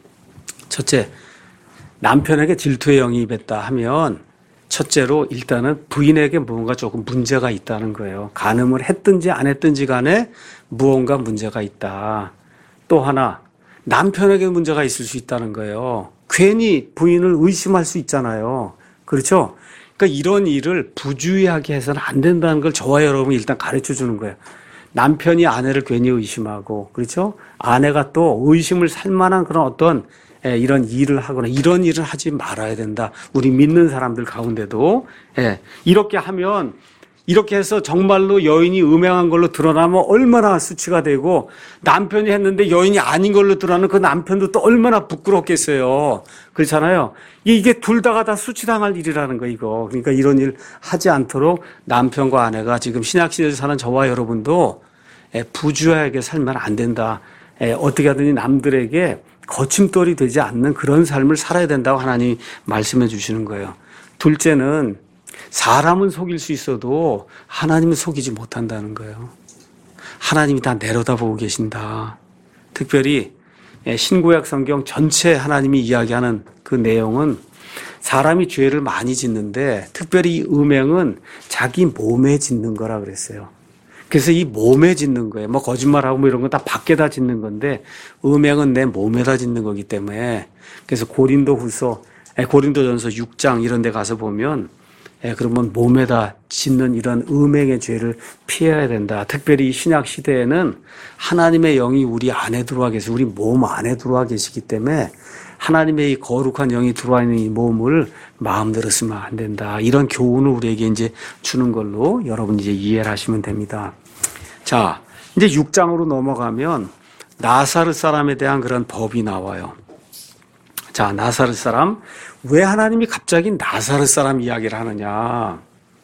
첫째, 남편에게 질투의 영이 임했다 하면 첫째로 일단은 부인에게 무언가 조금 문제가 있다는 거예요. 간음을 했든지 안 했든지 간에 무언가 문제가 있다. 또 하나, 남편에게 문제가 있을 수 있다는 거예요. 괜히 부인을 의심할 수 있잖아요. 그렇죠? 그러니까 이런 일을 부주의하게 해서는 안 된다는 걸 저와 여러분이 일단 가르쳐 주는 거예요. 남편이 아내를 괜히 의심하고, 그렇죠? 아내가 또 의심을 살 만한 그런 어떤 이런 일을 하거나 이런 일을 하지 말아야 된다. 우리 믿는 사람들 가운데도. 이렇게 하면 이렇게 해서 정말로 여인이 음행한 걸로 드러나면 얼마나 수치가 되고 남편이 했는데 여인이 아닌 걸로 드러나는 그 남편도 또 얼마나 부끄럽겠어요. 그렇잖아요. 이게 둘 다가 다 수치당할 일이라는 거 이거. 그러니까 이런 일 하지 않도록 남편과 아내가 지금 신약시대에 사는 저와 여러분도 부주의하게 살면 안 된다. 어떻게 하든지 남들에게 거침돌이 되지 않는 그런 삶을 살아야 된다고 하나님이 말씀해 주시는 거예요. 둘째는 사람은 속일 수 있어도 하나님은 속이지 못한다는 거예요. 하나님이 다 내려다보고 계신다. 특별히 신구약 성경 전체 하나님이 이야기하는 그 내용은 사람이 죄를 많이 짓는데 특별히 이 음행은 자기 몸에 짓는 거라 그랬어요. 그래서 이 몸에 짓는 거예요. 뭐 거짓말하고 뭐 이런 건 다 밖에다 짓는 건데 음행은 내 몸에다 짓는 거기 때문에 그래서 고린도전서 6장 이런 데 가서 보면 그러면 몸에다 짓는 이런 음행의 죄를 피해야 된다. 특별히 신약 시대에는 하나님의 영이 우리 안에 들어와 계세요. 우리 몸 안에 들어와 계시기 때문에 하나님의 이 거룩한 영이 들어와 있는 이 몸을 마음대로 쓰면 안 된다. 이런 교훈을 우리에게 이제 주는 걸로 여러분 이제 이해를 하시면 됩니다. 자, 이제 6장으로 넘어가면 나사렛 사람에 대한 그런 법이 나와요. 자, 나사렛 사람. 왜 하나님이 갑자기 나사렛 사람 이야기를 하느냐.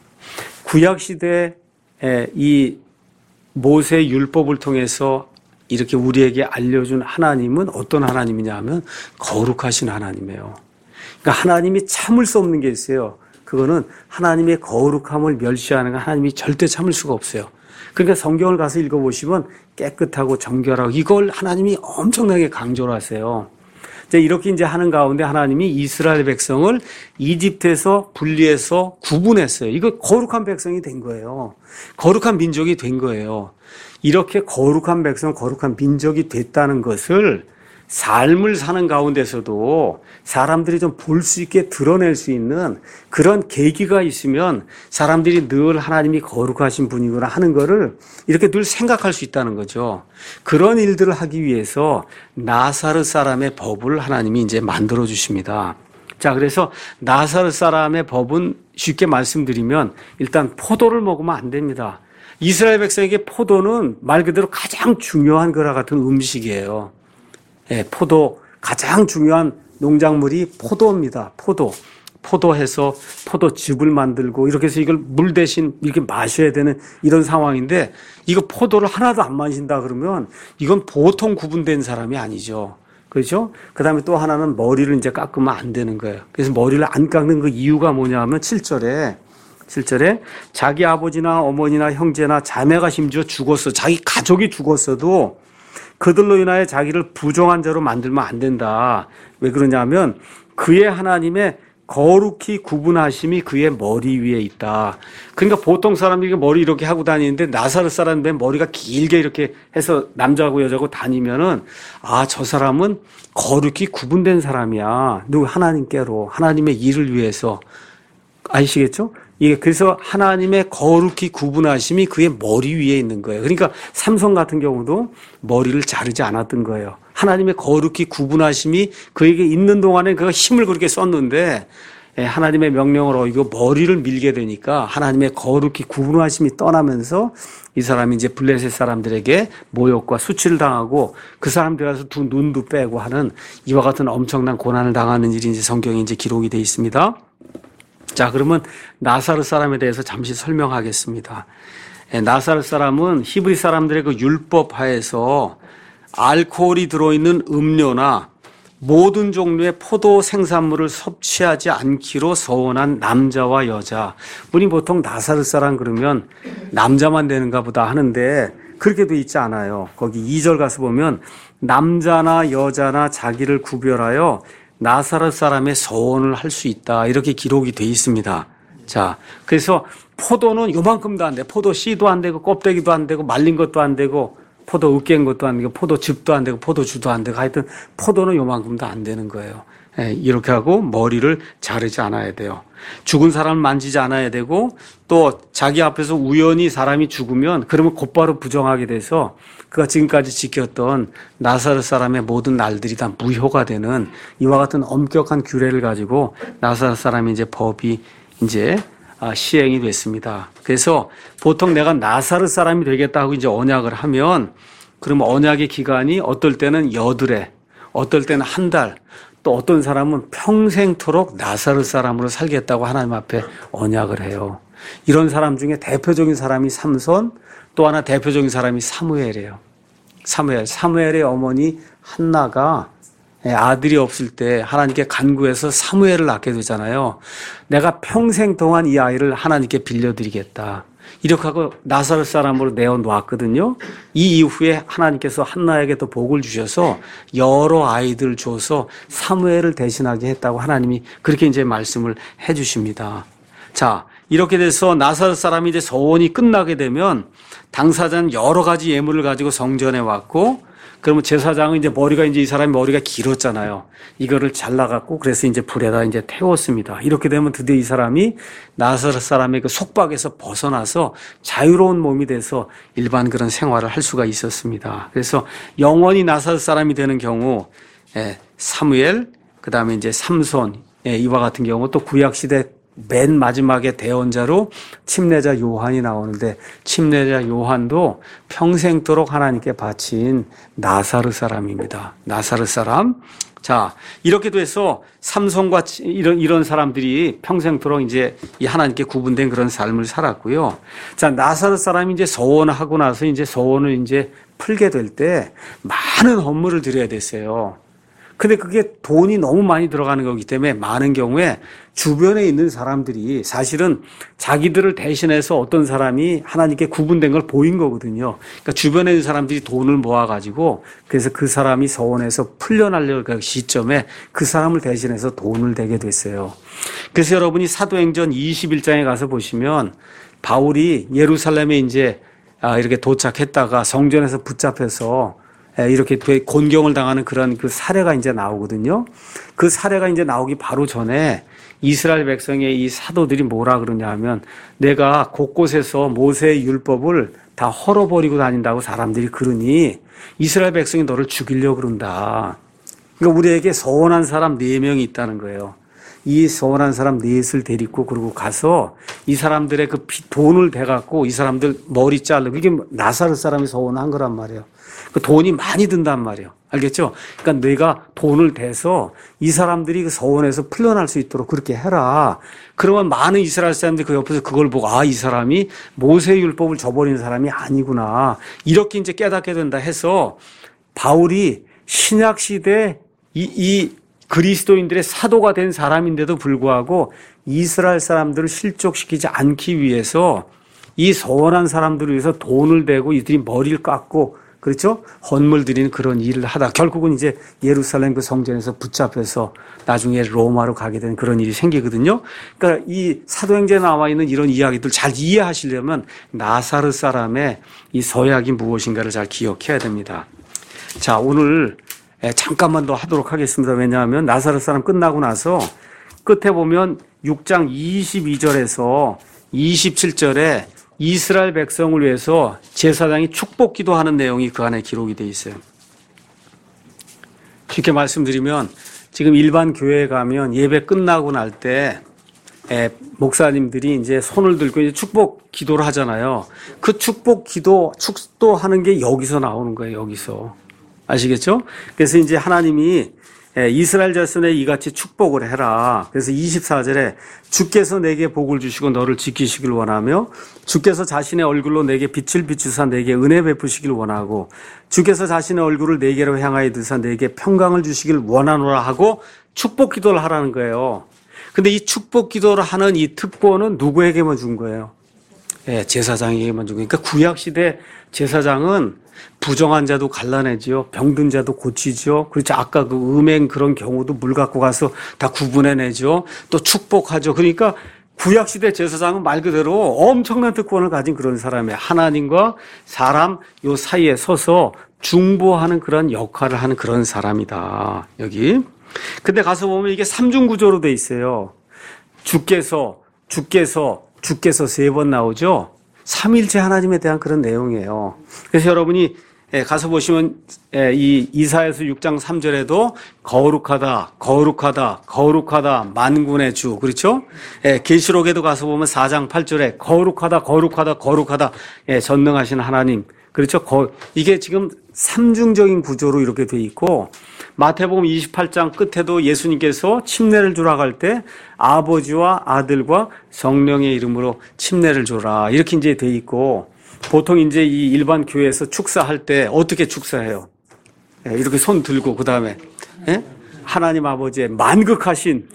구약시대에 이 모세 율법을 통해서 이렇게 우리에게 알려준 하나님은 어떤 하나님이냐 하면 거룩하신 하나님이에요. 그러니까 하나님이 참을 수 없는 게 있어요. 그거는 하나님의 거룩함을 멸시하는 건 하나님이 절대 참을 수가 없어요. 그러니까 성경을 가서 읽어보시면 깨끗하고 정결하고 이걸 하나님이 엄청나게 강조를 하세요. 이렇게 이제 하는 가운데 하나님이 이스라엘 백성을 이집트에서 분리해서 구분했어요. 이거 거룩한 백성이 된 거예요. 거룩한 민족이 된 거예요. 이렇게 거룩한 백성, 거룩한 민족이 됐다는 것을 삶을 사는 가운데서도 사람들이 좀 볼 수 있게 드러낼 수 있는 그런 계기가 있으면 사람들이 늘 하나님이 거룩하신 분이구나 하는 거를 이렇게 늘 생각할 수 있다는 거죠. 그런 일들을 하기 위해서 나사렛 사람의 법을 하나님이 이제 만들어 주십니다. 자, 그래서 나사렛 사람의 법은 쉽게 말씀드리면 일단 포도를 먹으면 안 됩니다. 이스라엘 백성에게 포도는 말 그대로 가장 중요한 거라 같은 음식이에요. 포도, 가장 중요한 농작물이 포도입니다. 포도해서 포도즙을 만들고 이렇게 해서 이걸 물 대신 이렇게 마셔야 되는 이런 상황인데 이거 포도를 하나도 안 마신다 그러면 이건 보통 구분된 사람이 아니죠. 그렇죠? 그 다음에 또 하나는 머리를 이제 깎으면 안 되는 거예요. 그래서 머리를 안 깎는 그 이유가 뭐냐 하면 7절에 자기 아버지나 어머니나 형제나 자매가 심지어 죽었어. 자기 가족이 죽었어도 그들로 인하여 자기를 부정한 자로 만들면 안 된다. 왜 그러냐면 그의 하나님의 거룩히 구분하심이 그의 머리 위에 있다. 그러니까 보통 사람들이 머리 이렇게 하고 다니는데 나사렛 사람들 머리가 길게 이렇게 해서 남자하고 여자하고 다니면은 아, 저 사람은 거룩히 구분된 사람이야. 누구 하나님께로 하나님의 일을 위해서. 아시겠죠? 이게 그래서 하나님의 거룩히 구분하심이 그의 머리 위에 있는 거예요. 그러니까 삼손 같은 경우도 머리를 자르지 않았던 거예요. 하나님의 거룩히 구분하심이 그에게 있는 동안에 그가 힘을 그렇게 썼는데 하나님의 명령을 어기고 머리를 밀게 되니까 하나님의 거룩히 구분하심이 떠나면서 이 사람이 이제 블레셋 사람들에게 모욕과 수치를 당하고 그 사람들에서 두 눈도 빼고 하는 이와 같은 엄청난 고난을 당하는 일이 이제 성경에 이제 기록이 되어 있습니다. 자, 그러면 나사렛 사람에 대해서 잠시 설명하겠습니다. 나사렛 사람은 히브리 사람들의 그 율법 하에서 알코올이 들어있는 음료나 모든 종류의 포도 생산물을 섭취하지 않기로 서원한 남자와 여자. 우리 보통 나사렛 사람 그러면 남자만 되는가 보다 하는데 그렇게 돼 있지 않아요. 거기 2절 가서 보면 남자나 여자나 자기를 구별하여 나사렛 사람의 서원을 할 수 있다. 이렇게 기록이 돼 있습니다. 자, 그래서 포도는 요만큼도 안 돼. 포도 씨도 안 되고 껍데기도 안 되고 말린 것도 안 되고 포도 으깬 것도 안 되고 포도즙도 안 되고 포도주도 안 되고 하여튼 포도는 요만큼도 안 되는 거예요. 이렇게 하고 머리를 자르지 않아야 돼요. 죽은 사람을 만지지 않아야 되고 또 자기 앞에서 우연히 사람이 죽으면 그러면 곧바로 부정하게 돼서 그가 지금까지 지켰던 나사렛 사람의 모든 날들이 다 무효가 되는 이와 같은 엄격한 규례를 가지고 나사렛 사람의 이제 법이 이제 시행이 됐습니다. 그래서 보통 내가 나사렛 사람이 되겠다 하고 이제 언약을 하면 그러면 언약의 기간이 어떨 때는 여드레, 어떨 때는 한 달, 또 어떤 사람은 평생토록 나사렛 사람으로 살겠다고 하나님 앞에 언약을 해요. 이런 사람 중에 대표적인 사람이 삼손, 또 하나 대표적인 사람이 사무엘이에요. 사무엘의 어머니 한나가 아들이 없을 때 하나님께 간구해서 사무엘을 낳게 되잖아요. 내가 평생 동안 이 아이를 하나님께 빌려드리겠다. 이렇게 하고 나사렛 사람으로 내어놓았거든요. 이 이후에 하나님께서 한나에게 또 복을 주셔서 여러 아이들 줘서 사무엘을 대신하게 했다고 하나님이 그렇게 이제 말씀을 해 주십니다. 자, 이렇게 돼서 나사렛 사람이 이제 서원이 끝나게 되면 당사자는 여러 가지 예물을 가지고 성전에 왔고, 그러면 제사장은 이제 이 사람이 머리가 길었잖아요. 이거를 잘라갖고 그래서 이제 불에다 이제 태웠습니다. 이렇게 되면 드디어 이 사람이 나사렛 사람의 그 속박에서 벗어나서 자유로운 몸이 돼서 일반 그런 생활을 할 수가 있었습니다. 그래서 영원히 나사렛 사람이 되는 경우, 사무엘, 그 다음에 이제 삼손, 이와 같은 경우 또 구약시대 맨 마지막에 대언자로 침례자 요한이 나오는데 침례자 요한도 평생토록 하나님께 바친 나사렛 사람입니다. 나사렛 사람. 자, 이렇게 돼서 삼손과 이런 사람들이 평생토록 이제 이 하나님께 구분된 그런 삶을 살았고요. 자, 나사렛 사람이 이제 서원하고 나서 이제 서원을 이제 풀게 될 때 많은 헌물을 드려야 됐어요. 근데 그게 돈이 너무 많이 들어가는 거기 때문에 많은 경우에 주변에 있는 사람들이 사실은 자기들을 대신해서 어떤 사람이 하나님께 구분된 걸 보인 거거든요. 그러니까 주변에 있는 사람들이 돈을 모아가지고 그래서 그 사람이 서원에서 풀려나려는 그 시점에 그 사람을 대신해서 돈을 대게 됐어요. 그래서 여러분이 사도행전 21장에 가서 보시면 바울이 예루살렘에 이제 이렇게 도착했다가 성전에서 붙잡혀서 이렇게 곤경을 당하는 그런 그 사례가 이제 나오거든요. 그 사례가 이제 나오기 바로 전에 이스라엘 백성의 이 사도들이 뭐라 그러냐 하면 내가 곳곳에서 모세의 율법을 다 헐어버리고 다닌다고 사람들이 그러니 이스라엘 백성이 너를 죽이려고 그런다. 그러니까 우리에게 서원한 사람 4명이 있다는 거예요. 이 서원한 사람 넷을 데리고 그러고 가서 이 사람들의 그 돈을 대갖고 이 사람들 머리 자르고 이게 나사렛 사람이 서원한 거란 말이에요. 그 돈이 많이 든단 말이에요. 알겠죠? 그러니까 내가 돈을 대서 이 사람들이 그 서원에서 풀려날 수 있도록 그렇게 해라. 그러면 많은 이스라엘 사람들이 그 옆에서 그걸 보고 이 사람이 모세의 율법을 저버리는 사람이 아니구나. 이렇게 이제 깨닫게 된다 해서 바울이 신약 시대 이 그리스도인들의 사도가 된 사람인데도 불구하고 이스라엘 사람들을 실족시키지 않기 위해서 이 서원한 사람들을 위해서 돈을 대고 이들이 머리를 깎고 그렇죠? 헌물 드리는 그런 일을 하다 결국은 이제 예루살렘 그 성전에서 붙잡혀서 나중에 로마로 가게 되는 그런 일이 생기거든요. 그러니까 이 사도행전에 나와 있는 이런 이야기들 잘 이해하시려면 나사렛 사람의 이 서약이 무엇인가를 잘 기억해야 됩니다. 자, 오늘 잠깐만 더 하도록 하겠습니다. 왜냐하면 나사렛 사람 끝나고 나서 끝에 보면 6장 22절에서 27절에 이스라엘 백성을 위해서 제사장이 축복 기도하는 내용이 그 안에 기록이 되어 있어요. 쉽게 말씀드리면 지금 일반 교회에 가면 예배 끝나고 날 때 목사님들이 이제 손을 들고 이제 축복 기도를 하잖아요. 그 축복 기도, 축도하는 게 여기서 나오는 거예요. 여기서. 아시겠죠? 그래서 이제 하나님이 이스라엘 자손에 이같이 축복을 해라. 그래서 24절에 주께서 내게 복을 주시고 너를 지키시길 원하며 주께서 자신의 얼굴로 내게 빛을 비추사 내게 은혜 베푸시길 원하고 주께서 자신의 얼굴을 내게로 향하여 드사 내게 평강을 주시길 원하노라 하고 축복 기도를 하라는 거예요. 근데 이 축복 기도를 하는 이 특권은 누구에게만 준 거예요? 제사장에게만 준 거예요. 그러니까 구약시대 제사장은 부정한 자도 갈라내지요. 병든 자도 고치죠. 그렇죠. 아까 그 음행 그런 경우도 물 갖고 가서 다 구분해내죠. 또 축복하죠. 그러니까 구약시대 제사장은 말 그대로 엄청난 특권을 가진 그런 사람이에요. 하나님과 사람 요 사이에 서서 중보하는 그런 역할을 하는 그런 사람이다. 여기. 근데 가서 보면 이게 삼중구조로 돼 있어요. 주께서 3번 나오죠. 삼일체 하나님에 대한 그런 내용이에요. 그래서 여러분이 가서 보시면 이 이사야서 6장 3절에도 거룩하다, 거룩하다, 거룩하다, 만군의 주. 그렇죠? 계시록에도 가서 보면 4장 8절에 거룩하다, 거룩하다, 거룩하다. 전능하신 하나님. 그렇죠? 이게 지금 삼중적인 구조로 이렇게 돼 있고, 마태복음 28장 끝에도 예수님께서 침례를 주러 갈 때 아버지와 아들과 성령의 이름으로 침례를 줘라. 이렇게 이제 돼 있고, 보통 이제 이 일반 교회에서 축사할 때 어떻게 축사해요? 이렇게 손 들고, 그 다음에, 하나님 아버지의 만극하신,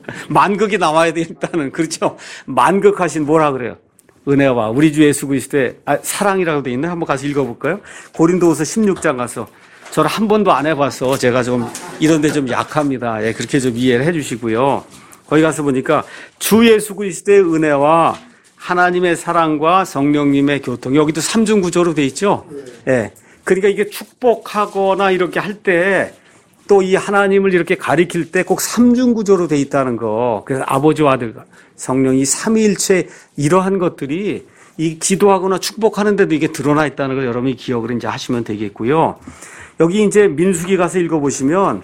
만극이 나와야 되겠다는, 그렇죠? 만극하신 뭐라 그래요? 은혜와 우리 주 예수 그리스도의 사랑이라고 돼 있네. 한번 가서 읽어볼까요? 고린도후서 16장 가서. 저는 한 번도 안 해봐서 제가 좀 이런 데 좀 약합니다. 그렇게 좀 이해를 해 주시고요. 거기 가서 보니까 주 예수 그리스도의 은혜와 하나님의 사랑과 성령님의 교통. 여기도 삼중 구조로 돼 있죠? 그러니까 이게 축복하거나 이렇게 할 때 또 이 하나님을 이렇게 가리킬 때 꼭 삼중 구조로 돼 있다는 거. 그래서 아버지와 아들과 성령이 삼위일체 이러한 것들이 이 기도하거나 축복하는데도 이게 드러나 있다는 걸 여러분이 기억을 이제 하시면 되겠고요. 여기 이제 민수기 가서 읽어보시면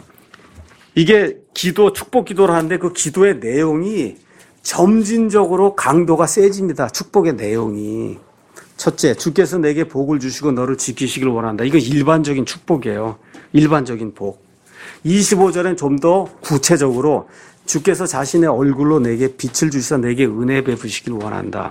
이게 기도, 축복 기도를 하는데 그 기도의 내용이 점진적으로 강도가 세집니다. 축복의 내용이. 첫째, 주께서 내게 복을 주시고 너를 지키시길 원한다. 이거 일반적인 축복이에요. 일반적인 복. 25절엔 좀 더 구체적으로 주께서 자신의 얼굴로 내게 빛을 주시사 내게 은혜 베푸시길 원한다.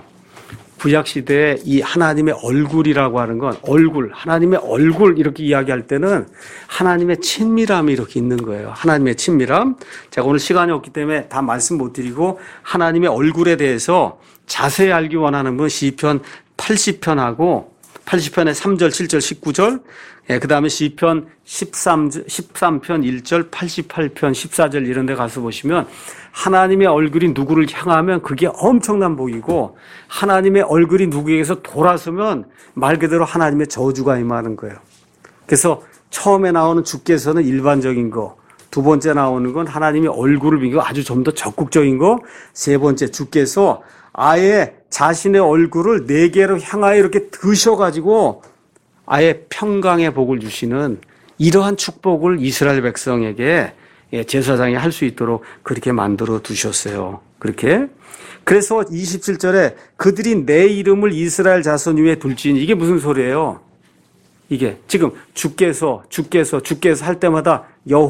구약시대에 이 하나님의 얼굴이라고 하는 건 얼굴, 하나님의 얼굴 이렇게 이야기할 때는 하나님의 친밀함이 이렇게 있는 거예요. 하나님의 친밀함. 제가 오늘 시간이 없기 때문에 다 말씀 못 드리고 하나님의 얼굴에 대해서 자세히 알기 원하는 분 시편 80편하고 80편의 3절, 7절, 19절, 그 다음에 시편 13편 1절, 88편 14절 이런 데 가서 보시면 하나님의 얼굴이 누구를 향하면 그게 엄청난 복이고 하나님의 얼굴이 누구에게서 돌아서면 말 그대로 하나님의 저주가 임하는 거예요. 그래서 처음에 나오는 주께서는 일반적인 거, 두 번째 나오는 건 하나님의 얼굴을 비고 아주 좀 더 적극적인 거, 세 번째 주께서 아예 자신의 얼굴을 네 개로 향하여 이렇게 드셔가지고 아예 평강의 복을 주시는 이러한 축복을 이스라엘 백성에게 제사장이 할 수 있도록 그렇게 만들어 두셨어요. 그렇게. 그래서 27절에 그들이 내 이름을 이스라엘 자손 위에 둘지니 이게 무슨 소리예요? 이게 지금 주께서 할 때마다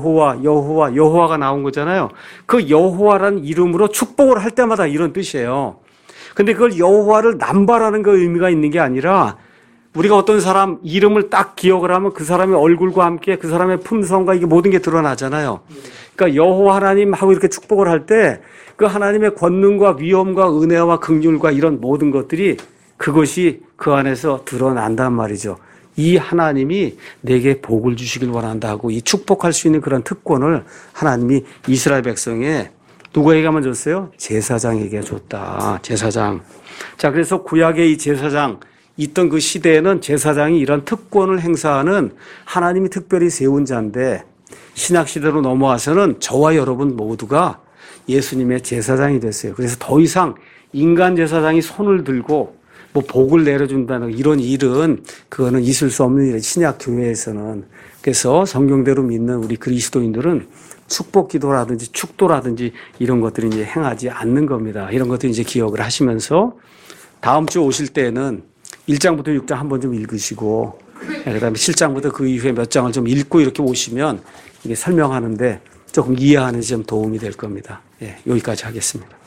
여호와가 나온 거잖아요. 그 여호와라는 이름으로 축복을 할 때마다 이런 뜻이에요. 근데 그걸 여호와를 남발하는 그 의미가 있는 게 아니라 우리가 어떤 사람 이름을 딱 기억을 하면 그 사람의 얼굴과 함께 그 사람의 품성과 이게 모든 게 드러나잖아요. 그러니까 여호와 하나님 하고 이렇게 축복을 할 때 그 하나님의 권능과 위엄과 은혜와 긍휼과 이런 모든 것들이 그것이 그 안에서 드러난단 말이죠. 이 하나님이 내게 복을 주시길 원한다 하고 이 축복할 수 있는 그런 특권을 하나님이 이스라엘 백성에 누구에게만 줬어요? 제사장에게 줬다. 제사장. 자, 그래서 구약의 이 제사장 있던 그 시대에는 제사장이 이런 특권을 행사하는 하나님이 특별히 세운 자인데 신약 시대로 넘어와서는 저와 여러분 모두가 예수님의 제사장이 됐어요. 그래서 더 이상 인간 제사장이 손을 들고 뭐 복을 내려준다는 이런 일은 그거는 있을 수 없는 일이에요. 신약 교회에서는. 그래서 성경대로 믿는 우리 그리스도인들은 축복 기도라든지 축도라든지 이런 것들이 이제 행하지 않는 겁니다. 이런 것들 이제 기억을 하시면서 다음 주 오실 때는 1장부터 6장 한번 좀 읽으시고 그다음에 7장부터 그 이후에 몇 장을 좀 읽고 이렇게 오시면 이게 설명하는데 조금 이해하는 데 좀 도움이 될 겁니다. 여기까지 하겠습니다.